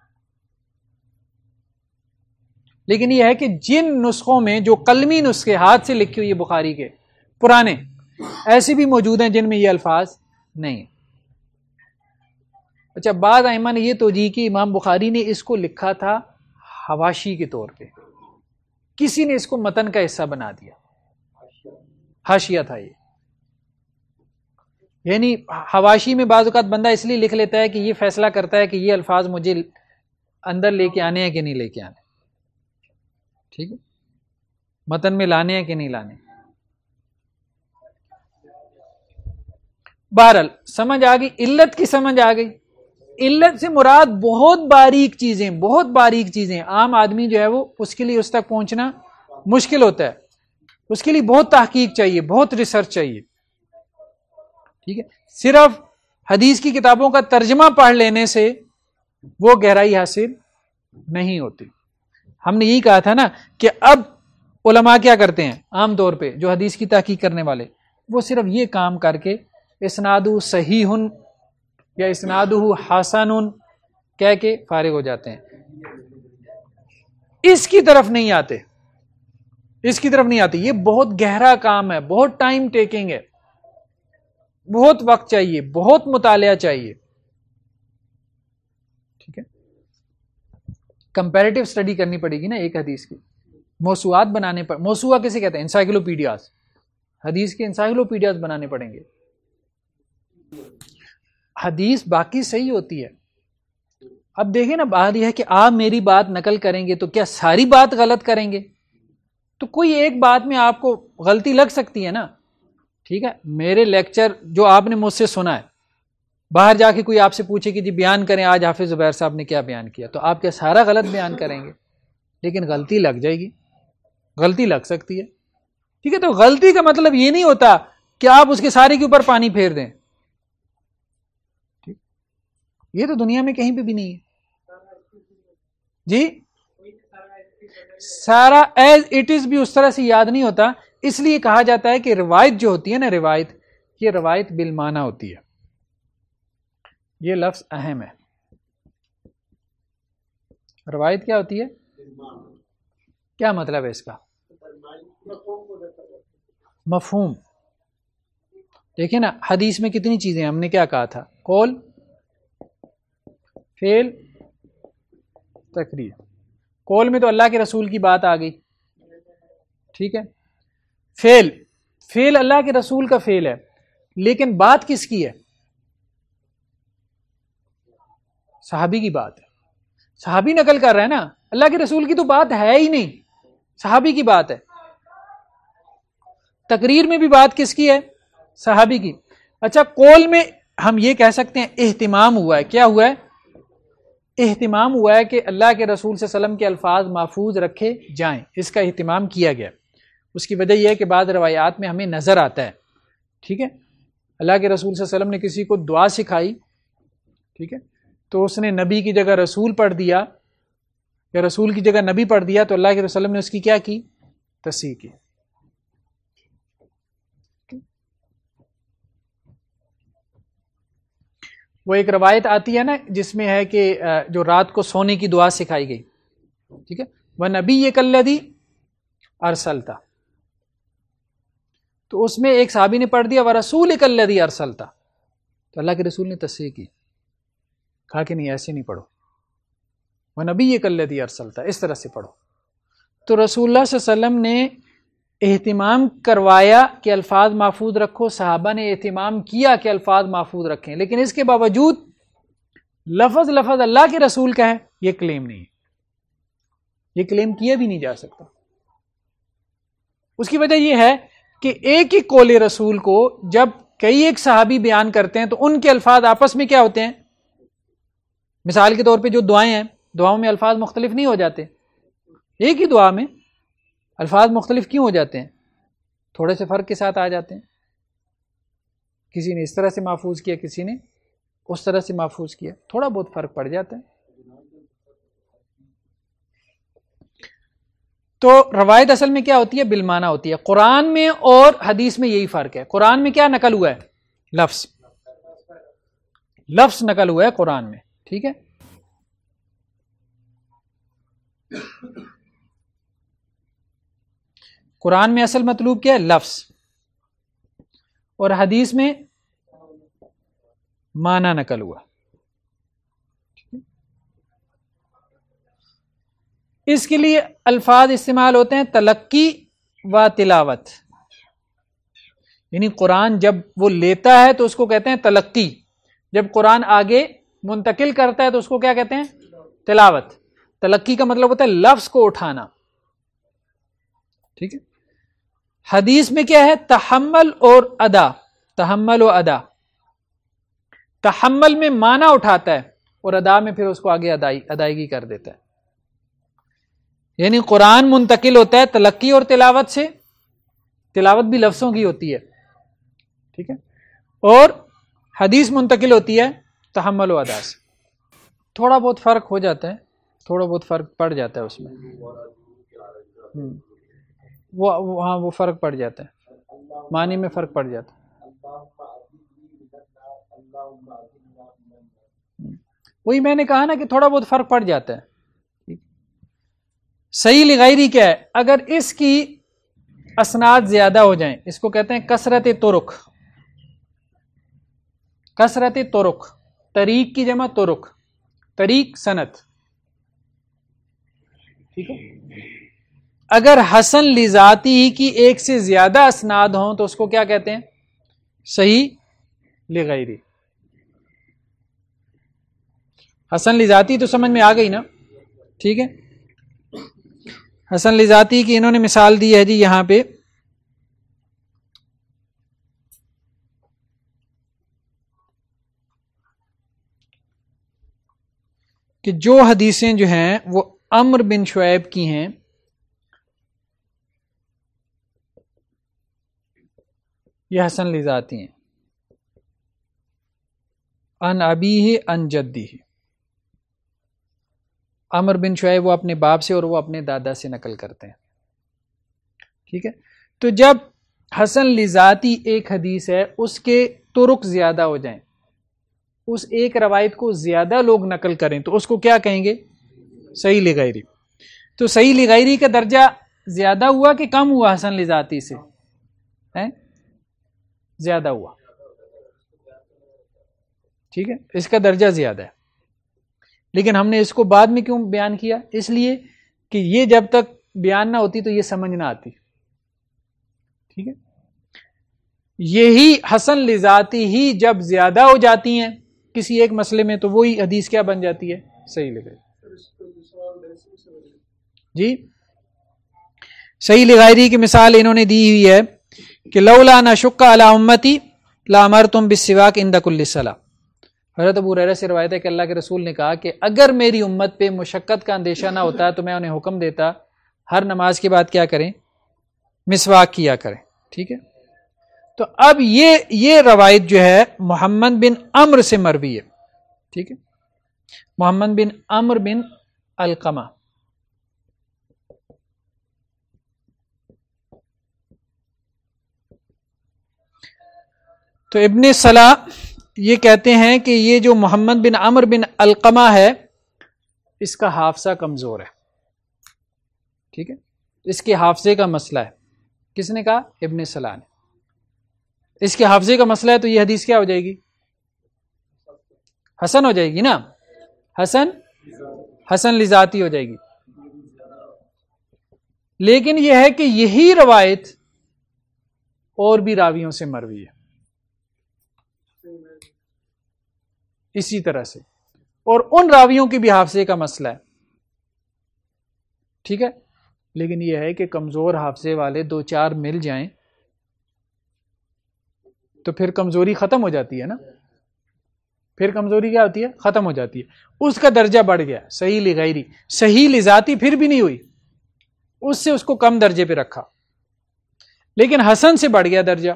لیکن یہ ہے کہ جن نسخوں میں جو قلمی نسخے ہاتھ سے لکھی ہوئی بخاری کے پرانے، ایسے بھی موجود ہیں جن میں یہ الفاظ نہیں۔ اچھا، بعض ائمہ نے یہ توجیہ کی امام بخاری نے اس کو لکھا تھا حواشی کے طور پہ، کسی نے اس کو متن کا حصہ بنا دیا، حاشیہ تھا یہ، یعنی حواشی میں بعض اوقات بندہ اس لیے لکھ لیتا ہے کہ یہ فیصلہ کرتا ہے کہ یہ الفاظ مجھے اندر لے کے آنے ہیں کہ نہیں لے کے آنے، ٹھیک ہے، متن میں لانے ہیں کہ نہیں لانے۔ بہرحال سمجھ آ گئی، علت کی سمجھ آ گئی۔ علت سے مراد بہت باریک چیزیں، بہت باریک چیزیں، عام آدمی جو ہے وہ اس کے لیے اس تک پہنچنا مشکل ہوتا ہے، اس کے لیے بہت تحقیق چاہیے، بہت ریسرچ چاہیے، ٹھیک ہے۔ صرف حدیث کی کتابوں کا ترجمہ پڑھ لینے سے وہ گہرائی حاصل نہیں ہوتی۔ ہم نے یہی کہا تھا نا کہ اب علماء کیا کرتے ہیں عام طور پہ، جو حدیث کی تحقیق کرنے والے، وہ صرف یہ کام کر کے اسنادہ صحیح یا اسنادہ حسن کہہ کے فارغ ہو جاتے ہیں، اس کی طرف نہیں آتے، اس کی طرف نہیں آتے۔ یہ بہت گہرا کام ہے، بہت ٹائم ٹیکنگ ہے، بہت وقت چاہیے، بہت مطالعہ چاہیے، ٹھیک ہے۔ کمپیریٹیو اسٹڈی کرنی پڑے گی نا ایک حدیث کی، موسوعات بنانے پر، موسوعہ کیسے کہتے ہیں؟ انسائکلوپیڈیاز، حدیث کے انسائکلوپیڈیاز بنانے پڑیں گے۔ حدیث باقی صحیح ہوتی ہے، اب دیکھیں نا، بات یہ ہے کہ آپ میری بات نقل کریں گے تو کیا ساری بات غلط کریں گے؟ تو کوئی ایک بات میں آپ کو غلطی لگ سکتی ہے نا. ٹھیک ہے، میرے لیکچر جو آپ نے مجھ سے سنا ہے، باہر جا کے کوئی آپ سے پوچھے کہ جی بیان کریں آج حافظ زبیر صاحب نے کیا بیان کیا، تو آپ کیا سارا غلط بیان کریں گے؟ لیکن غلطی لگ جائے گی، غلطی لگ سکتی ہے. ٹھیک ہے، تو غلطی کا مطلب یہ نہیں ہوتا کہ آپ اس کے سارے کے اوپر پانی پھیر دیں. یہ تو دنیا میں کہیں پہ بھی نہیں ہے. جی سارا ایز اٹ از بھی اس طرح سے یاد نہیں ہوتا، اس لیے کہا جاتا ہے کہ روایت جو ہوتی ہے نا، روایت، یہ روایت بالمعنی ہوتی ہے. یہ لفظ اہم ہے. روایت کیا ہوتی ہے؟ کیا مطلب ہے اس کا؟ مفہوم. دیکھیں نا، حدیث میں کتنی چیزیں ہم نے کیا کہا تھا؟ قول، فعل، تقریر. قول میں تو اللہ کے رسول کی بات آ گئی. ٹھیک ہے. فعل، فعل اللہ کے رسول کا فعل ہے، لیکن بات کس کی ہے؟ صحابی کی بات ہے. صحابی نقل کر رہا ہے نا، اللہ کے رسول کی تو بات ہے ہی نہیں، صحابی کی بات ہے. تقریر میں بھی بات کس کی ہے؟ صحابی کی. اچھا، قول میں ہم یہ کہہ سکتے ہیں اہتمام ہوا ہے. کیا ہوا ہے؟ اہتمام ہوا ہے کہ اللہ کے رسول صلی اللہ علیہ وسلم کے الفاظ محفوظ رکھے جائیں، اس کا اہتمام کیا گیا. اس کی وجہ یہ ہے کہ بعض روایات میں ہمیں نظر آتا ہے. ٹھیک ہے، اللہ کے رسول صلی اللہ علیہ وسلم نے کسی کو دعا سکھائی، ٹھیک ہے، تو اس نے نبی کی جگہ رسول پڑھ دیا یا رسول کی جگہ نبی پڑھ دیا، تو اللہ کے رسول نے اس کی کیا کی؟ تصحیح کی. وہ ایک روایت آتی ہے نا جس میں ہے کہ جو رات کو سونے کی دعا سکھائی گئی، ٹھیک ہے، وَنَبِيَّكَ الَّذِي أَرْسَلْتَ، تو اس میں ایک صحابی نے پڑھ دیا وَرَسُولِكَ الَّذِي أَرْسَلْتَ، تو اللہ کے رسول نے تصحیح کی، کہا کہ نہیں ایسے نہیں پڑھو، وَنَبِيَّكَ الَّذِي أَرْسَلْتَ، اس طرح سے پڑھو. تو رسول اللہ صلی اللہ علیہ وسلم نے اہتمام کروایا کہ الفاظ محفوظ رکھو، صحابہ نے اہتمام کیا کہ الفاظ محفوظ رکھیں، لیکن اس کے باوجود لفظ اللہ کے رسول کا ہے، یہ کلیم نہیں ہے، یہ کلیم کیا بھی نہیں جا سکتا. اس کی وجہ یہ ہے کہ ایک ہی قول رسول کو جب کئی ایک صحابی بیان کرتے ہیں تو ان کے الفاظ آپس میں کیا ہوتے ہیں؟ مثال کے طور پہ جو دعائیں ہیں، دعاؤں میں الفاظ مختلف نہیں ہو جاتے؟ ایک ہی دعا میں الفاظ مختلف کیوں ہو جاتے ہیں؟ تھوڑے سے فرق کے ساتھ آ جاتے ہیں. کسی نے اس طرح سے محفوظ کیا، کسی نے اس طرح سے محفوظ کیا، تھوڑا بہت فرق پڑ جاتا ہے. تو روایت اصل میں کیا ہوتی ہے؟ بالمعنی ہوتی ہے. قرآن میں اور حدیث میں یہی فرق ہے. قرآن میں کیا نقل ہوا ہے؟ لفظ، لفظ نقل ہوا ہے قرآن میں. ٹھیک ہے، قرآن میں اصل مطلوب کیا ہے؟ لفظ، اور حدیث میں معنی نقل ہوا. اس کے لیے الفاظ استعمال ہوتے ہیں تلقی و تلاوت، یعنی قرآن جب وہ لیتا ہے تو اس کو کہتے ہیں تلقی، جب قرآن آگے منتقل کرتا ہے تو اس کو کیا کہتے ہیں؟ تلاوت. تلقی کا مطلب ہوتا ہے لفظ کو اٹھانا. ٹھیک ہے. حدیث میں کیا ہے؟ تحمل اور ادا، تحمل و ادا. تحمل میں معنی اٹھاتا ہے اور ادا میں پھر اس کو آگے ادائیگی کر دیتا ہے. یعنی قرآن منتقل ہوتا ہے تلقی اور تلاوت سے، تلاوت بھی لفظوں کی ہوتی ہے، ٹھیک ہے، اور حدیث منتقل ہوتی ہے تحمل و ادا سے. تھوڑا بہت فرق ہو جاتا ہے، تھوڑا بہت فرق پڑ جاتا ہے اس میں، وہ فرق پڑ جاتا ہے، معنی میں فرق پڑ جاتا ہے. وہی میں نے کہا نا کہ تھوڑا بہت فرق پڑ جاتا ہے. صحیح لغیری کیا ہے؟ اگر اس کی اسناد زیادہ ہو جائیں، اس کو کہتے ہیں کثرت طرق. کثرت طرق، طریق کی جمع طرق، طریق سند. ٹھیک ہے. اگر حسن لذاتی ہی کی ایک سے زیادہ اسناد ہوں تو اس کو کیا کہتے ہیں؟ صحیح لغیری. حسن لذاتی تو سمجھ میں آ گئی نا، ٹھیک ہے. حسن لذاتی کی انہوں نے مثال دی ہے جی یہاں پہ کہ جو حدیثیں جو ہیں وہ عمرو بن شعیب کی ہیں، یہ حسن لذاتی ہیں. ان ابیہ ان جدہ، عمرو بن شعیب وہ اپنے باپ سے اور وہ اپنے دادا سے نقل کرتے ہیں. ٹھیک ہے. تو جب حسن لذاتی ایک حدیث ہے اس کے طرق زیادہ ہو جائیں، اس ایک روایت کو زیادہ لوگ نقل کریں تو اس کو کیا کہیں گے؟ صحیح لغیری. تو صحیح لغیری کا درجہ زیادہ ہوا کہ کم ہوا؟ حسن لذاتی سے زیادہ ہوا. ٹھیک ہے، اس کا درجہ زیادہ ہے. لیکن ہم نے اس کو بعد میں کیوں بیان کیا؟ اس لیے کہ یہ جب تک بیان نہ ہوتی تو یہ سمجھ نہ آتی. ٹھیک ہے. یہی حسن لذاتی ہی جب زیادہ ہو جاتی ہیں کسی ایک مسئلے میں تو وہی حدیث کیا بن جاتی ہے؟ صحیح لغیری. جی صحیح لغیری کی مثال انہوں نے دی ہوئی ہے کہ لولا ان اشق علی امتی لامرتم بالسواک عند کل صلاۃ. حضرت ابو ہریرہ سے روایت ہے کہ اللہ کے رسول نے کہا کہ اگر میری امت پہ مشقت کا اندیشہ نہ ہوتا تو میں انہیں حکم دیتا ہر نماز کے بعد کیا کریں؟ مسواک کیا کریں. ٹھیک ہے. تو اب یہ روایت جو ہے محمد بن عمرو سے مروی ہے. ٹھیک ہے، محمد بن عمرو بن علقمہ. تو ابن صلاح یہ کہتے ہیں کہ یہ جو محمد بن عمرو بن علقمہ ہے اس کا حافظہ کمزور ہے. ٹھیک ہے، اس کے حافظے کا مسئلہ ہے. کس نے کہا؟ ابن صلاح نے. اس کے حافظے کا مسئلہ ہے تو یہ حدیث کیا ہو جائے گی؟ حسن ہو جائے گی نا. حسن لذاتی ہو جائے گی. لیکن یہ ہے کہ یہی روایت اور بھی راویوں سے مروی ہے اسی طرح سے، اور ان راویوں کی بھی حافظے کا مسئلہ ہے. ٹھیک ہے. لیکن یہ ہے کہ کمزور حافظے والے دو چار مل جائیں تو پھر کمزوری ختم ہو جاتی ہے نا. پھر کمزوری کیا ہوتی ہے؟ ختم ہو جاتی ہے. اس کا درجہ بڑھ گیا صحیح لغیری. صحیح لذاتی پھر بھی نہیں ہوئی، اس سے اس کو کم درجے پہ رکھا، لیکن حسن سے بڑھ گیا درجہ.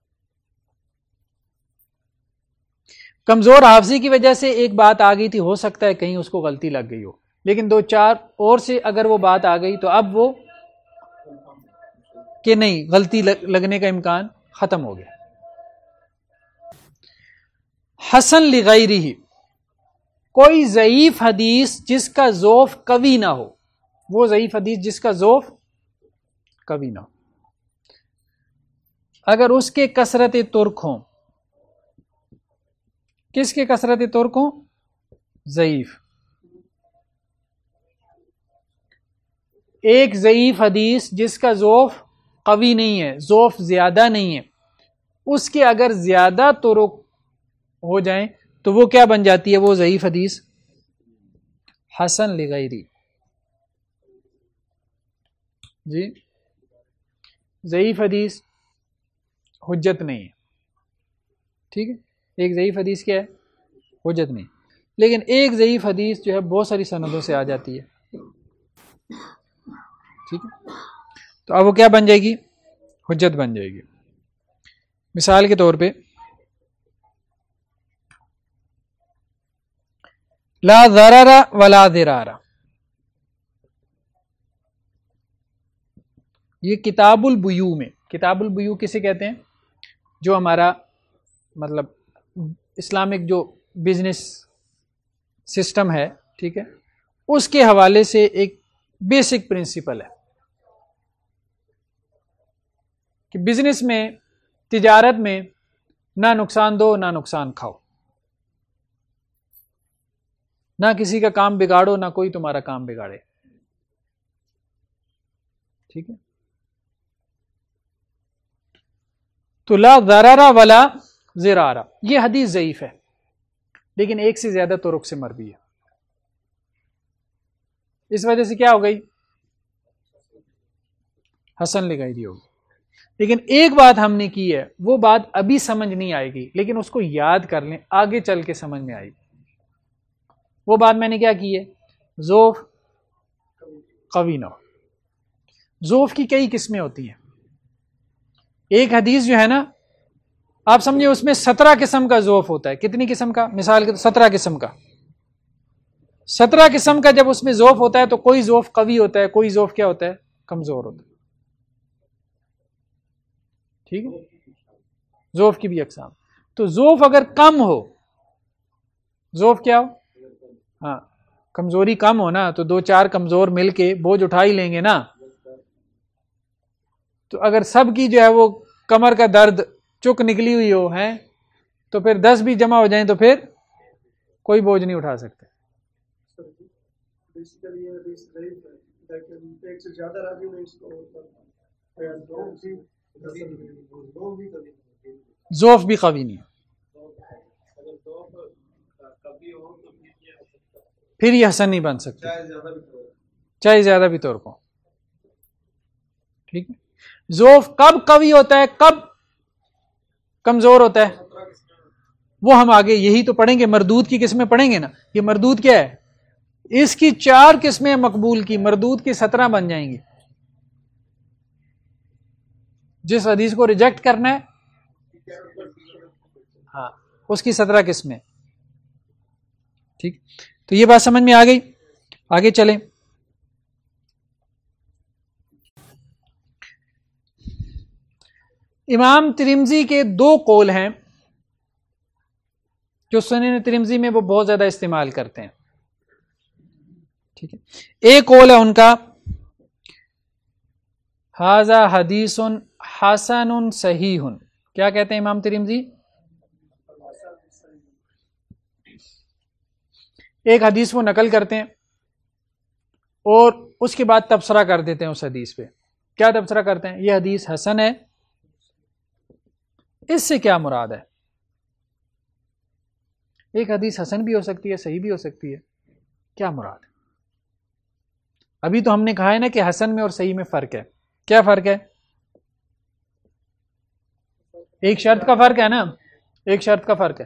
کمزور حافظی کی وجہ سے ایک بات آ گئی تھی، ہو سکتا ہے کہیں اس کو غلطی لگ گئی ہو، لیکن دو چار اور سے اگر وہ بات آ گئی تو اب وہ کہ نہیں، غلطی لگنے کا امکان ختم ہو گیا. حسن لغیرہ، کوئی ضعیف حدیث جس کا ضعف قوی نہ ہو، وہ ضعیف حدیث جس کا ضعف قوی نہ ہو، اگر اس کے کثرت ترک ہوں. کس کے کثرت ترک ہوں؟ ضعیف. ایک ضعیف حدیث جس کا ضعف قوی نہیں ہے، ضعف زیادہ نہیں ہے، اس کے اگر زیادہ طرق ہو جائیں تو وہ کیا بن جاتی ہے؟ وہ ضعیف حدیث حسن لغیری. جی ضعیف حدیث حجت نہیں ہے. ٹھیک ہے، ایک ضعیف حدیث کیا ہے؟ حجت نہیں. لیکن ایک ضعیف حدیث جو ہے بہت ساری سندوں سے آ جاتی ہے. ٹھیک ہے، تو اب وہ کیا بن جائے گی؟ حجت بن جائے گی. مثال کے طور پہ لا ضرر ولا ضرار، یہ کتاب البیوع میں، کتاب البیوع کسے کہتے ہیں؟ جو ہمارا مطلب اسلامک جو بزنس سسٹم ہے، ٹھیک ہے، اس کے حوالے سے ایک بیسک پرنسپل ہے کہ بزنس میں، تجارت میں نہ نقصان دو نہ نقصان کھاؤ، نہ کسی کا کام بگاڑو نہ کوئی تمہارا کام بگاڑے. ٹھیک ہے، تو لا ضرر ولا ضرار یہ حدیث ضعیف ہے لیکن ایک سے زیادہ طرق سے مروی ہے. اس وجہ سے کیا ہو گئی؟ حسن لگائی دی ہوگی. لیکن ایک بات ہم نے کی ہے، وہ بات ابھی سمجھ نہیں آئے گی، لیکن اس کو یاد کر لیں، آگے چل کے سمجھ میں آئے گی. وہ بات میں نے کیا کی ہے؟ ظوف قوی نہ ہو. ظوف کی کئی قسمیں ہوتی ہیں. ایک حدیث جو ہے نا، آپ سمجھے اس میں 17 قسم کا ظوف ہوتا ہے. کتنی قسم کا؟ مثال کے 17 قسم کا. 17 قسم کا جب اس میں ظوف ہوتا ہے تو کوئی ظوف قوی ہوتا ہے، کوئی ظوف کیا ہوتا ہے؟ کمزور ہوتا ہے. ٹھیک ہے، ظوف کی بھی اقسام. تو ظوف اگر کم ہو، ظوف کیا ہو؟ ہاں، کمزوری کم ہو نا، تو 2-4 کمزور مل کے بوجھ اٹھا ہی لیں گے نا. تو اگر سب کی جو ہے وہ کمر کا درد چک نکلی ہوئی ہو ہے، تو پھر 10 بھی جمع ہو جائیں تو پھر کوئی بوجھ نہیں اٹھا سکتے. ظوف بھی قوی نہیں ہے، پھر یہ حسن نہیں بن سکتا، چاہے زیادہ بھی طور کو. ٹھیک ہے. ظوف کب قوی ہوتا ہے، کب کمزور ہوتا ہے، وہ ہم آگے یہی تو پڑھیں گے. مردود کی قسمیں پڑھیں گے نا. یہ مردود کیا ہے؟ اس کی 4 قسمیں مقبول کی، مردود کی 17 بن جائیں گی. جس حدیث کو ریجیکٹ کرنا ہے، ہاں، اس کی 17 قسمیں. ٹھیک، تو یہ بات سمجھ میں آ گئی. آگے چلیں. امام ترمذی کے 2 قول ہیں جو سنن ترمذی میں وہ بہت زیادہ استعمال کرتے ہیں. ٹھیک ہے. ایک قول ہے ان کا، ھذا حدیث حسن صحیح. کیا کہتے ہیں امام ترمذی؟ ایک حدیث وہ نقل کرتے ہیں اور اس کے بعد تبصرہ کر دیتے ہیں اس حدیث پہ. کیا تبصرہ کرتے ہیں؟ یہ حدیث حسن ہے. اس سے کیا مراد ہے؟ ایک حدیث حسن بھی ہو سکتی ہے، صحیح بھی ہو سکتی ہے. کیا مراد ہے؟ ابھی تو ہم نے کہا ہے نا کہ حسن میں اور صحیح میں فرق ہے. کیا فرق ہے؟ ایک شرط کا فرق ہے نا، ایک شرط کا فرق ہے.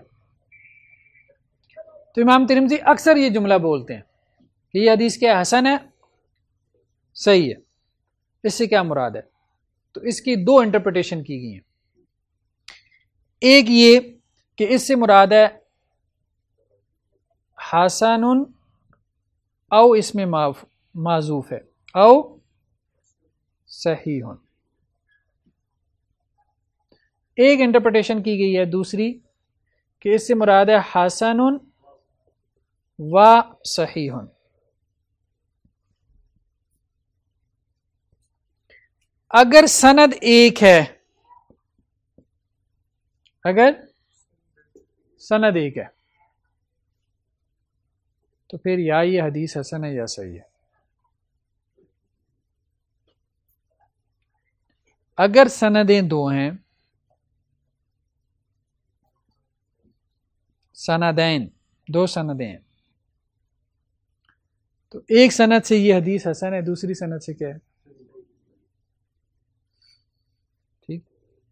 تو امام ترمذی اکثر یہ جملہ بولتے ہیں کہ یہ حدیث کیا ہے؟ حسن ہے، صحیح ہے. اس سے کیا مراد ہے؟ تو اس کی 2 انٹرپریٹیشن کی گئی ہیں. ایک یہ کہ اس سے مراد ہے حسن او اس میں معذوف ہے، او صحیح. ایک انٹرپریٹیشن کی گئی ہے دوسری کہ اس سے مراد ہے حسن و صحیح. اگر سند ایک ہے، اگر سند ایک ہے تو پھر یا یہ حدیث حسن ہے یا صحیح ہے. اگر سندیں 2 ہیں، سندین 2 سندیں ہیں، تو ایک سند سے یہ حدیث حسن ہے، دوسری سند سے کیا ہے؟ ٹھیک.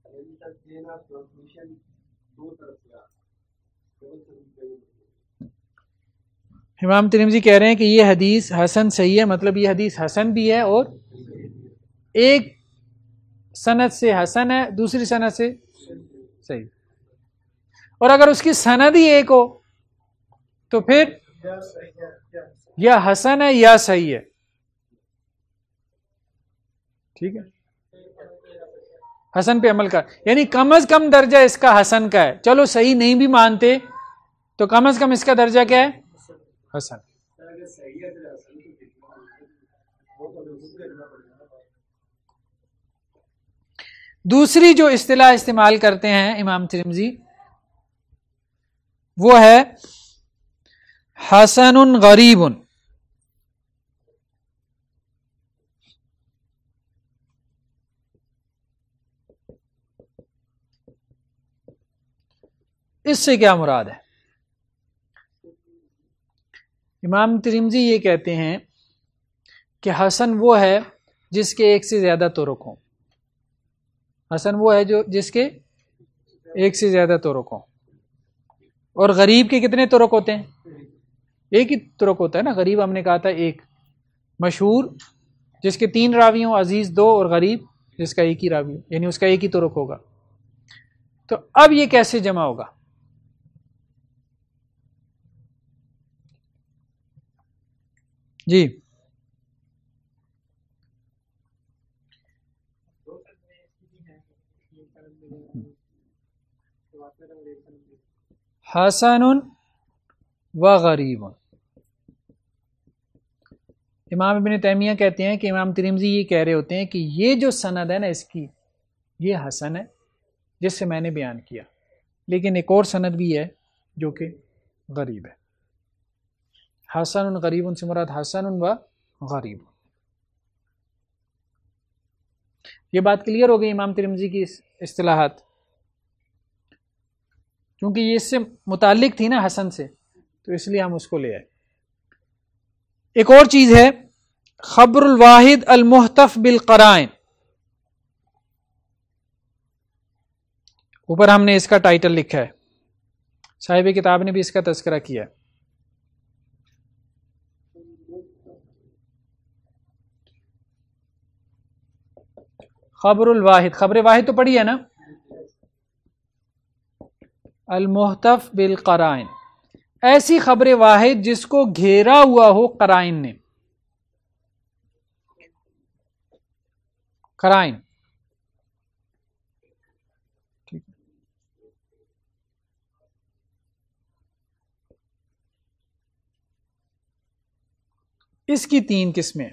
امام ترمذی کہہ رہے ہیں کہ یہ حدیث حسن صحیح ہے، مطلب یہ حدیث حسن بھی ہے اور ایک سند سے حسن ہے، دوسری سند سے صحیح. اور اگر اس کی سند ہی ایک ہو تو پھر یا حسن ہے یا صحیح ہے. ٹھیک ہے، حسن پہ عمل کر، یعنی کم از کم درجہ اس کا حسن کا ہے. چلو صحیح نہیں بھی مانتے تو کم از کم اس کا درجہ کیا ہے؟ حسن. دوسری جو اصطلاح استعمال کرتے ہیں امام ترمذی وہ ہے حسن غریب. اس سے کیا مراد ہے؟ امام ترمذی یہ کہتے ہیں کہ حسن وہ ہے جس کے ایک سے زیادہ طرق ہوں. حسن وہ ہے جس کے ایک سے زیادہ طرق ہوں. اور غریب کے کتنے طرق ہوتے ہیں؟ ایک ہی طرق ہوتا ہے نا. غریب ہم نے کہا تھا ایک. مشہور جس کے 3 راوی ہوں، عزیز 2، اور غریب جس کا ایک ہی راوی ہو، یعنی اس کا ایک ہی طرق ہوگا. تو اب یہ کیسے جمع ہوگا؟ جی حسن و غریب. امام ابن تیمیہ کہتے ہیں کہ امام ترمذی یہ کہہ رہے ہوتے ہیں کہ یہ جو سند ہے نا اس کی، یہ حسن ہے جس سے میں نے بیان کیا، لیکن ایک اور سند بھی ہے جو کہ غریب ہے. حسن غریب سے مراد حسن و غریب. یہ بات کلیئر ہو گئی امام ترمذی کی اصطلاحات، کیونکہ یہ اس سے متعلق تھی نا حسن سے، تو اس لیے ہم اس کو لے آئے. ایک اور چیز ہے خبر الواحد المحتف بالقرائن. اوپر ہم نے اس کا ٹائٹل لکھا ہے، صاحب کتاب نے بھی اس کا تذکرہ کیا ہے. خبر الواحد، خبر واحد تو پڑھی ہے نا. المحتف بالقرائن، ایسی خبر واحد جس کو گھیرا ہوا ہو قرائن نے. قرائن اس کی 3 قسمیں.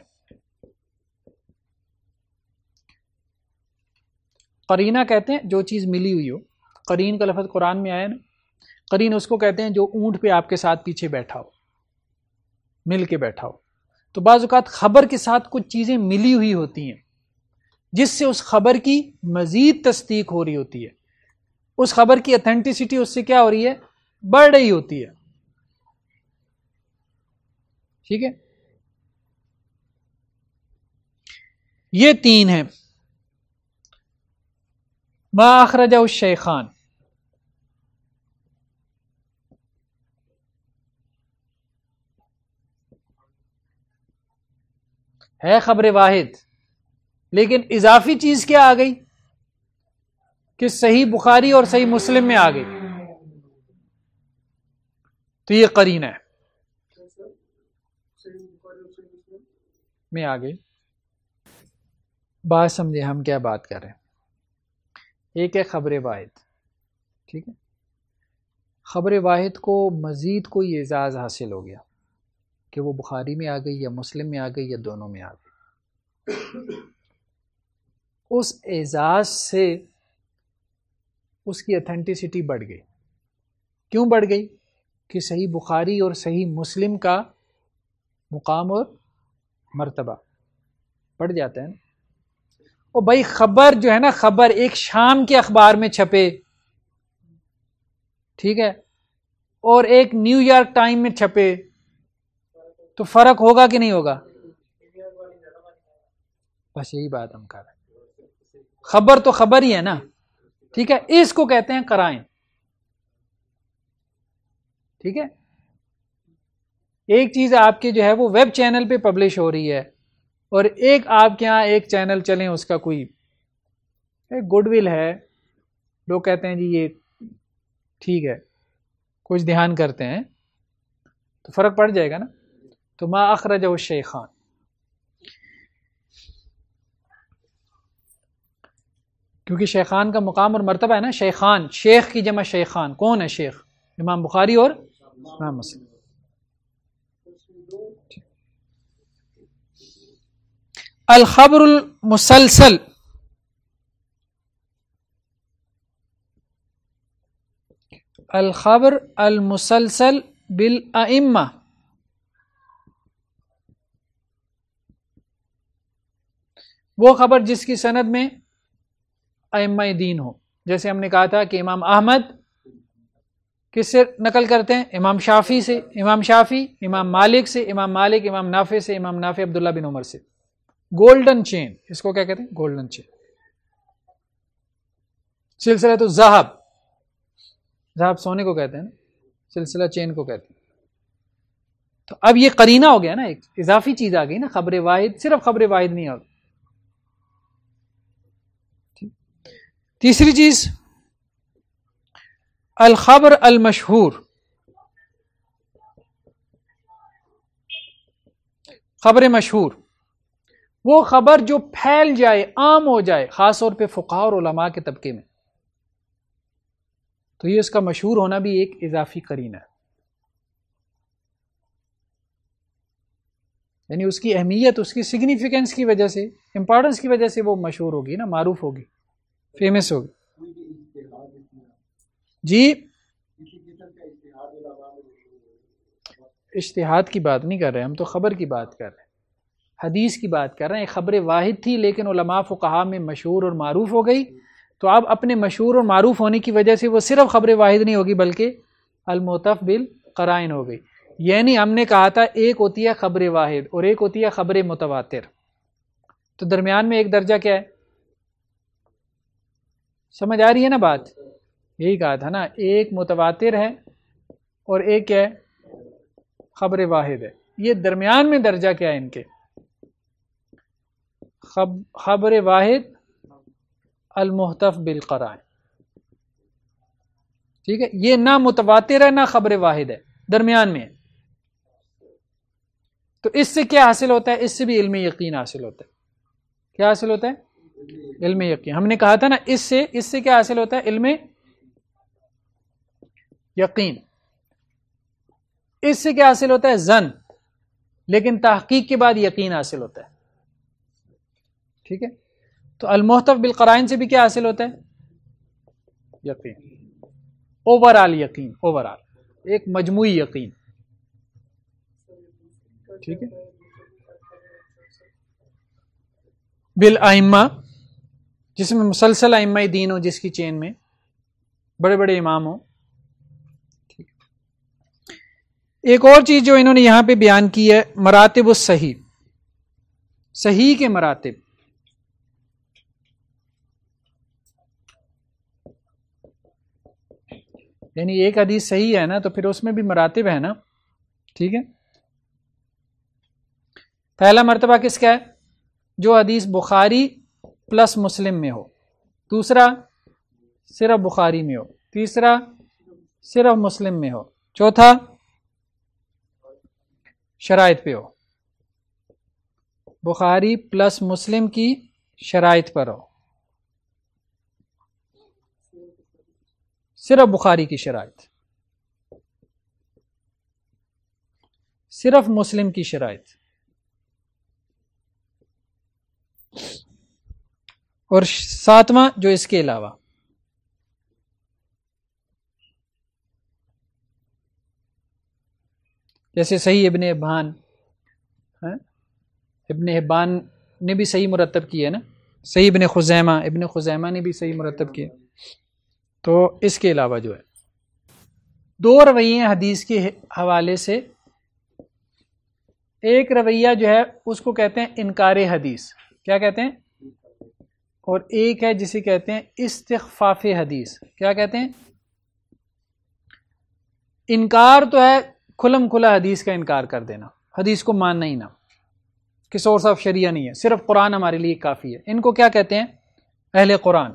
قرینہ کہتے ہیں جو چیز ملی ہوئی ہو. قرین کا لفظ قرآن میں آیا نا. قرین اس کو کہتے ہیں جو اونٹ پہ آپ کے ساتھ پیچھے بیٹھا ہو، مل کے بیٹھا ہو. تو بعض اوقات خبر کے ساتھ کچھ چیزیں ملی ہوئی ہوتی ہیں جس سے اس خبر کی مزید تصدیق ہو رہی ہوتی ہے. اس خبر کی اتھینٹسٹی اس سے کیا ہو رہی ہے؟ بڑھ رہی ہوتی ہے. ٹھیک ہے، یہ 3 ہیں. ما اخرجہ الشیخان، ہے خبر واحد، لیکن اضافی چیز کیا آ گئی کہ صحیح بخاری اور صحیح مسلم میں آ گئی، تو یہ قرینہ ہے. میں آ گئی. بات سمجھے ہم کیا بات کر رہے ہیں. ایک ہے خبر واحد، ٹھیک ہے. خبر واحد کو مزید کوئی اعزاز حاصل ہو گیا کہ وہ بخاری میں آ گئی یا مسلم میں آ گئی یا دونوں میں آ گئی. اس اعزاز سے اس کی اتھینٹسٹی بڑھ گئی. کیوں بڑھ گئی؟ کہ صحیح بخاری اور صحیح مسلم کا مقام اور مرتبہ بڑھ جاتا ہے نا. اور بھائی خبر جو ہے نا، خبر ایک شام کے اخبار میں چھپے، ٹھیک ہے، اور ایک نیو یارک ٹائم میں چھپے، تو فرق ہوگا کہ نہیں ہوگا؟ بس یہی بات ہم کر رہے ہیں. خبر تو خبر ہی ہے نا، ٹھیک ہے. اس کو کہتے ہیں قرائن. ٹھیک ہے، ایک چیز آپ کی جو ہے وہ ویب چینل پہ پبلش ہو رہی ہے، اور ایک آپ کے ہاں ایک چینل چلیں، اس کا کوئی گڈ ول ہے، لوگ کہتے ہیں جی یہ ٹھیک ہے، کچھ دھیان کرتے ہیں، تو فرق پڑ جائے گا نا. تو ما اخرجہ الشیخان، کیونکہ شیخان کا مقام اور مرتبہ ہے نا. شیخان، شیخ کی جمع شیخان. کون ہے شیخ؟ امام بخاری اور امام مسلم. الخبر المسلسل، الخبر المسلسل بالائمہ، وہ خبر جس کی سند میں ائمہ دین ہو. جیسے ہم نے کہا تھا کہ امام احمد کس سے نقل کرتے ہیں؟ امام شافعی سے، امام شافعی امام مالک سے، امام مالک امام نافع سے، امام نافع عبداللہ بن عمر سے. گولڈن چین، اس کو کیا کہتے ہیں؟ Golden chain. سلسلہ تو ذہب سونے کو کہتے ہیں نا، سلسلہ چین کو کہتے ہیں. تو اب یہ قرینہ ہو گیا نا، ایک اضافی چیز آ گئی نا، خبر واحد. صرف خبر واحد نہیں ہوگی. تیسری چیز الخبر المشہور. خبر مشہور وہ خبر جو پھیل جائے، عام ہو جائے، خاص طور پہ فقہاء اور علماء کے طبقے میں. تو یہ اس کا مشہور ہونا بھی ایک اضافی قرینہ ہے. یعنی اس کی اہمیت، اس کی سگنیفیکینس کی وجہ سے، امپورٹنس کی وجہ سے وہ مشہور ہوگی نا، معروف ہوگی، فیمس ہوگی. جی اجتہاد کی بات نہیں کر رہے ہم، تو خبر کی بات کر رہے ہیں، حدیث کی بات کر رہے ہیں. خبر واحد تھی لیکن علماء فقہاء میں مشہور اور معروف ہو گئی. تو اب اپنے مشہور اور معروف ہونے کی وجہ سے وہ صرف خبر واحد نہیں ہوگی بلکہ المعتف بالقرائن ہو گئی. یعنی ہم نے کہا تھا ایک ہوتی ہے خبر واحد اور ایک ہوتی ہے خبر متواتر. تو درمیان میں ایک درجہ کیا ہے؟ سمجھ آ رہی ہے نا بات؟ یہی کہا تھا نا، ایک متواتر ہے اور ایک کیا ہے؟ خبر واحد ہے. یہ درمیان میں درجہ کیا ہے ان کے؟ خبر واحد المحتف بالقرائن. ٹھیک ہے، یہ نہ متواتر ہے نہ خبر واحد ہے، درمیان میں ہے. تو اس سے کیا حاصل ہوتا ہے؟ اس سے بھی علم یقین حاصل ہوتا ہے. کیا حاصل ہوتا ہے؟ علم یقین. ہم نے کہا تھا نا اس سے کیا حاصل ہوتا ہے؟ علم یقین. اس سے کیا حاصل ہوتا ہے؟ ظن. لیکن تحقیق کے بعد یقین حاصل ہوتا ہے. ٹھیک ہے، تو المحتف بالقرائن سے بھی کیا حاصل ہوتا ہے؟ یقین. اوور آل یقین، اوور آل ایک مجموعی یقین. ٹھیک ہے، بالائمہ، جس میں مسلسل ائمہ دین ہو، جس کی چین میں بڑے بڑے امام ہوں. ایک اور چیز جو انہوں نے یہاں پہ بیان کی ہے، مراتب الصحیح، صحیح کے مراتب. یعنی ایک حدیث صحیح ہے نا تو پھر اس میں بھی مراتب ہے نا. ٹھیک ہے، پہلا مرتبہ کس کا ہے؟ جو حدیث بخاری پلس مسلم میں ہو. دوسرا صرف بخاری میں ہو. تیسرا صرف مسلم میں ہو. چوتھا شرائط پہ ہو، بخاری پلس مسلم کی شرائط پر ہو. صرف بخاری کی شرائط، صرف مسلم کی شرائط. اور ساتواں جو اس کے علاوہ، جیسے صحیح ابن حبان، ابن حبان نے بھی صحیح مرتب کی ہے نا. صحیح ابن خزیمہ نے بھی صحیح مرتب کیا. تو اس کے علاوہ جو ہے دو رویے حدیث کے حوالے سے. ایک رویہ جو ہے اس کو کہتے ہیں انکار حدیث. کیا کہتے ہیں؟ اور ایک ہے جسے کہتے ہیں استخفاف حدیث. کیا کہتے ہیں؟ انکار تو ہے کھلم کھلا حدیث کا انکار کر دینا، حدیث کو ماننا ہی نہ کہ سورس آف شریعہ نہیں ہے، صرف قرآن ہمارے لیے کافی ہے. ان کو کیا کہتے ہیں؟ اہل قرآن.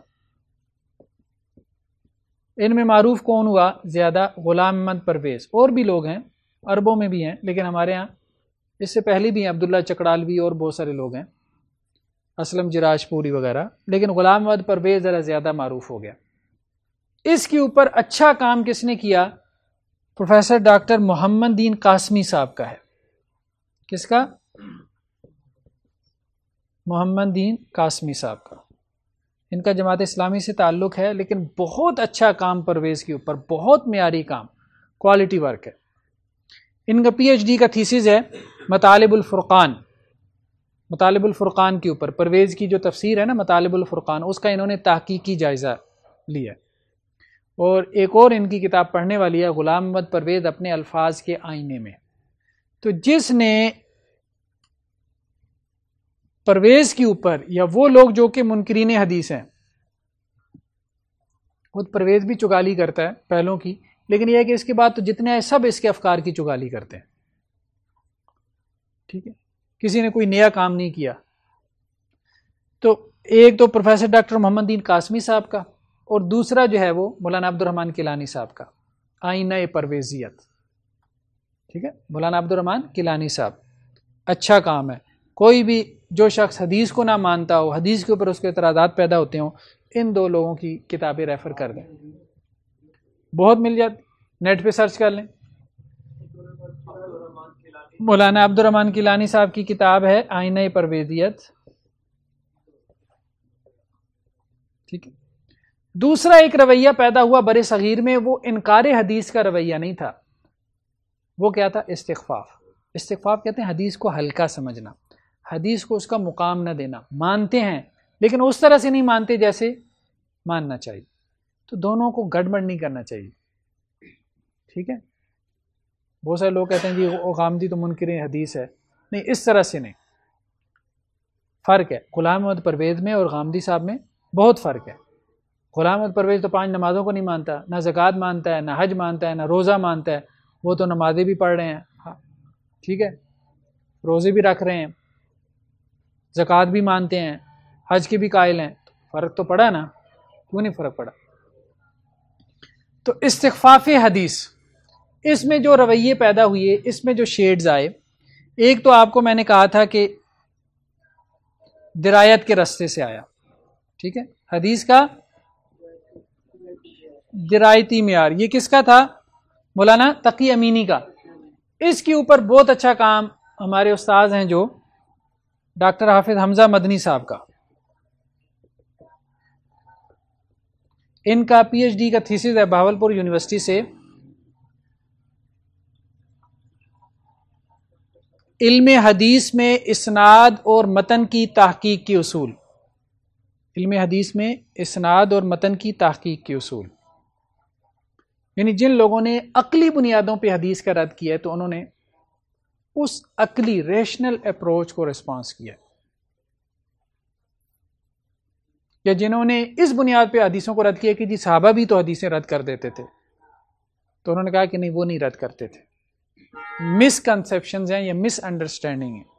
ان میں معروف کون ہوا زیادہ؟ غلام احمد پرویز. اور بھی لوگ ہیں، عربوں میں بھی ہیں، لیکن ہمارے ہاں اس سے پہلے بھی ہیں عبداللہ چکڑالوی اور بہت سارے لوگ ہیں، اسلم جراج پوری وغیرہ، لیکن غلام احمد پرویز ذرا زیادہ معروف ہو گیا. اس کے اوپر اچھا کام کس نے کیا؟ پروفیسر ڈاکٹر محمد دین قاسمی صاحب کا ہے. کس کا؟ محمد دین قاسمی صاحب کا. ان کا جماعت اسلامی سے تعلق ہے، لیکن بہت اچھا کام پرویز کے اوپر، بہت معیاری کام، کوالٹی ورک ہے. ان کا پی ایچ ڈی کا تھیسس ہے مطالب الفرقان. مطالب الفرقان کے اوپر پرویز کی جو تفسیر ہے نا مطالب الفرقان، اس کا انہوں نے تحقیقی جائزہ لیا. اور ایک اور ان کی کتاب پڑھنے والی ہے غلام محمد پرویز اپنے الفاظ کے آئینے میں. تو جس نے پرویز کے اوپر، یا وہ لوگ جو کہ منکرین حدیث ہیں، خود پرویز بھی چگالی کرتا ہے پہلوں کی، لیکن یہ ہے کہ اس کے بعد تو جتنے ہیں سب اس کے افکار کی چگالی کرتے ہیں. ٹھیک ہے، کسی نے کوئی نیا کام نہیں کیا. تو ایک تو پروفیسر ڈاکٹر محمد دین قاسمی صاحب کا، اور دوسرا جو ہے وہ مولانا عبد الرحمن کیلانی صاحب کا آئینہ پرویزیت. ٹھیک ہے، مولانا عبد الرحمن کیلانی صاحب، اچھا کام ہے. کوئی بھی جو شخص حدیث کو نہ مانتا ہو، حدیث کے اوپر اس کے اعتراضات پیدا ہوتے ہوں، ان دو لوگوں کی کتابیں ریفر کر دیں، بہت مل جاتی، نیٹ پہ سرچ کر لیں. مولانا عبد الرحمن کیلانی صاحب کی کتاب ہے آئینہ پرویزیت. ٹھیک ہے. دوسرا ایک رویہ پیدا ہوا بر صغیر میں، وہ انکار حدیث کا رویہ نہیں تھا، وہ کیا تھا؟ استخفاف. استخفاف کہتے ہیں حدیث کو ہلکا سمجھنا، حدیث کو اس کا مقام نہ دینا. مانتے ہیں لیکن اس طرح سے نہیں مانتے جیسے ماننا چاہیے. تو دونوں کو گڑبڑ نہیں کرنا چاہیے. ٹھیک ہے، بہت سارے لوگ کہتے ہیں جی غامدی تو منکر حدیث ہے. نہیں، اس طرح سے نہیں. فرق ہے غلام محمد پرویز میں اور غامدی صاحب میں، بہت فرق ہے. غلام محمد پرویز تو 5 نمازوں کو نہیں مانتا، نہ زکوٰۃ مانتا ہے، نہ حج مانتا ہے، نہ روزہ مانتا ہے. وہ تو نمازیں بھی پڑھ رہے ہیں، ہاں ٹھیک ہے، روزے بھی رکھ رہے ہیں، زکوٰۃ بھی مانتے ہیں، حج کے بھی قائل ہیں. فرق تو پڑا نا؟ کیوں نہیں فرق پڑا؟ تو استخفاف حدیث، اس میں جو رویے پیدا ہوئے، اس میں جو شیڈز آئے، ایک تو آپ کو میں نے کہا تھا کہ درایت کے رستے سے آیا. ٹھیک ہے، حدیث کا درایتی معیار، یہ کس کا تھا؟ مولانا تقی امینی کا. اس کے اوپر بہت اچھا کام ہمارے استاذ ہیں جو ڈاکٹر حافظ حمزہ مدنی صاحب کا، ان کا پی ایچ ڈی کا تھیسس ہے بہاولپور یونیورسٹی سے، علم حدیث میں اسناد اور متن کی تحقیق کے اصول. علم حدیث میں اسناد اور متن کی تحقیق کے اصول، یعنی جن لوگوں نے عقلی بنیادوں پہ حدیث کا رد کیا ہے تو انہوں نے اس عقلی ریشنل اپروچ کو ریسپانس کیا، یا جنہوں نے اس بنیاد پہ حدیثوں کو رد کیا کہ جی صحابہ بھی تو حدیثیں رد کر دیتے تھے، تو انہوں نے کہا کہ نہیں، وہ نہیں رد کرتے تھے، مس کنسیپشنز ہیں یا مس انڈرسٹینڈنگ ہیں.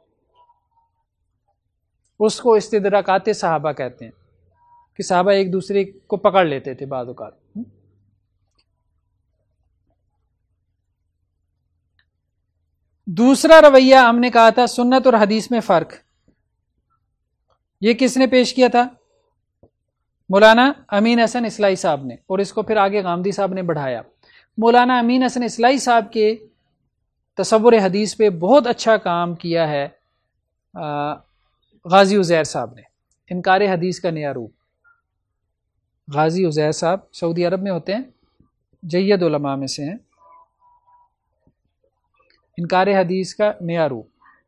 اس کو استدراکات صحابہ کہتے ہیں کہ صحابہ ایک دوسرے کو پکڑ لیتے تھے بعض اوقات. دوسرا رویہ ہم نے کہا تھا سنت اور حدیث میں فرق. یہ کس نے پیش کیا تھا؟ مولانا امین حسن اصلاحی صاحب نے، اور اس کو پھر آگے غامدی صاحب نے بڑھایا. مولانا امین حسن اصلاحی صاحب کے تصور حدیث پہ بہت اچھا کام کیا ہے غازی عزیر صاحب نے، انکار حدیث کا نیا روپ. غازی عزیر صاحب سعودی عرب میں ہوتے ہیں، جید علماء میں سے ہیں. انکار حدیث کا نیا روپ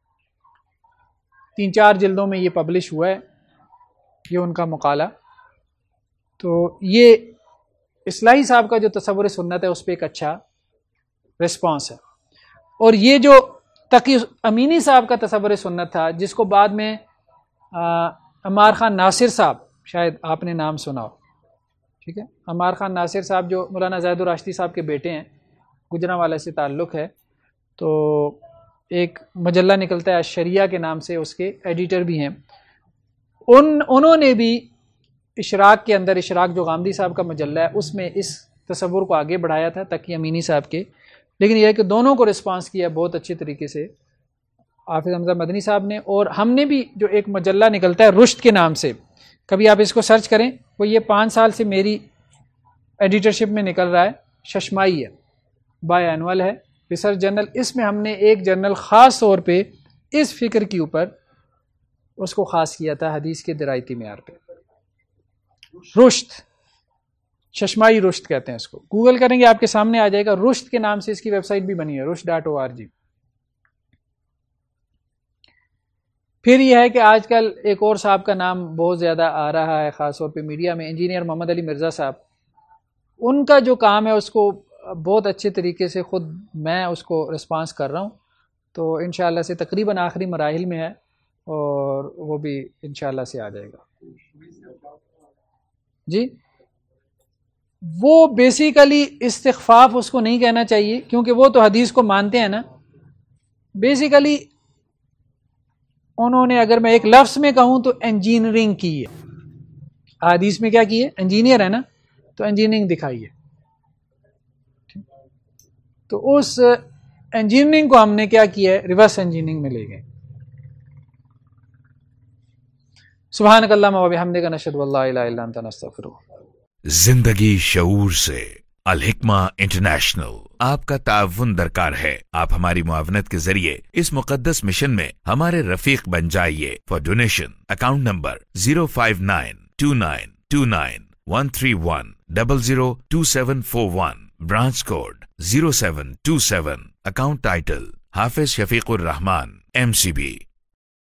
3-4 جلدوں میں یہ پبلش ہوا ہے، یہ ان کا مقالہ. تو یہ اصلاحی صاحب کا جو تصور سنت ہے اس پہ ایک اچھا رسپانس ہے. اور یہ جو تقی امینی صاحب کا تصور سنت تھا، جس کو بعد میں عمار خان ناصر صاحب، شاید آپ نے نام سنا ہو. ٹھیک ہے، عمار خان ناصر صاحب جو مولانا زید الراشدی صاحب کے بیٹے ہیں، گجرانوالہ سے تعلق ہے. تو ایک مجلہ نکلتا ہے شریعہ کے نام سے، اس کے ایڈیٹر بھی ہیں. انہوں نے بھی اشراق کے اندر، اشراق جو غامدی صاحب کا مجلہ ہے، اس میں اس تصور کو آگے بڑھایا تھا تقی امینی صاحب کے. لیکن یہ ہے کہ دونوں کو رسپانس کیا بہت اچھے طریقے سے حافظ حمزہ مدنی صاحب نے. اور ہم نے بھی جو ایک مجلہ نکلتا ہے رشد کے نام سے، کبھی آپ اس کو سرچ کریں، وہ یہ 5 سال سے میری ایڈیٹرشپ میں نکل رہا ہے، ششمائی ہے، بائی اینول ہے، ریسرچ جرنل. اس میں ہم نے ایک جرنل خاص طور پہ اس فکر کے اوپر اس کو خاص کیا تھا، حدیث کے درایتی معیار پہ. رشد، ششمائی رشد کہتے ہیں اس کو، گوگل کریں گے آپ کے سامنے آ جائے گا. رشد کے نام سے اس کی ویب سائٹ بھی بنی ہے، rushd.org. پھر یہ ہے کہ آج کل ایک اور صاحب کا نام بہت زیادہ آ رہا ہے، خاص طور پہ میڈیا میں، انجینئر محمد علی مرزا صاحب. ان کا جو کام ہے اس کو بہت اچھے طریقے سے خود میں اس کو رسپانس کر رہا ہوں، تو انشاءاللہ سے تقریباً آخری مراحل میں ہے اور وہ بھی انشاءاللہ سے آ جائے گا۔ جی وہ بیسیکلی استخفاف اس کو نہیں کہنا چاہیے، کیونکہ وہ تو حدیث کو مانتے ہیں نا۔ بیسیکلی انہوں نے، اگر میں ایک لفظ میں کہوں تو انجینئرنگ کی ہے، حدیث میں کیا کی ہے؟ انجینئر ہے نا، تو انجینئرنگ دکھائی ہے۔ تو اس انجینئرنگ کو ہم نے کیا کیا ہے؟ ریورس انجینئرنگ میں لے گئے۔ سبحانک اللہم و بحمدک، نشہد ان لا الہ الا انت، نستغفرک۔ زندگی شعور سے، الحکمہ انٹرنیشنل آپ کا تعاون درکار ہے۔ آپ ہماری معاونت کے ذریعے اس مقدس مشن میں ہمارے رفیق بن جائیے۔ For donation account number 059292131002741، branch code 0727، account title Hafiz Shafiq Rahman, MCB۔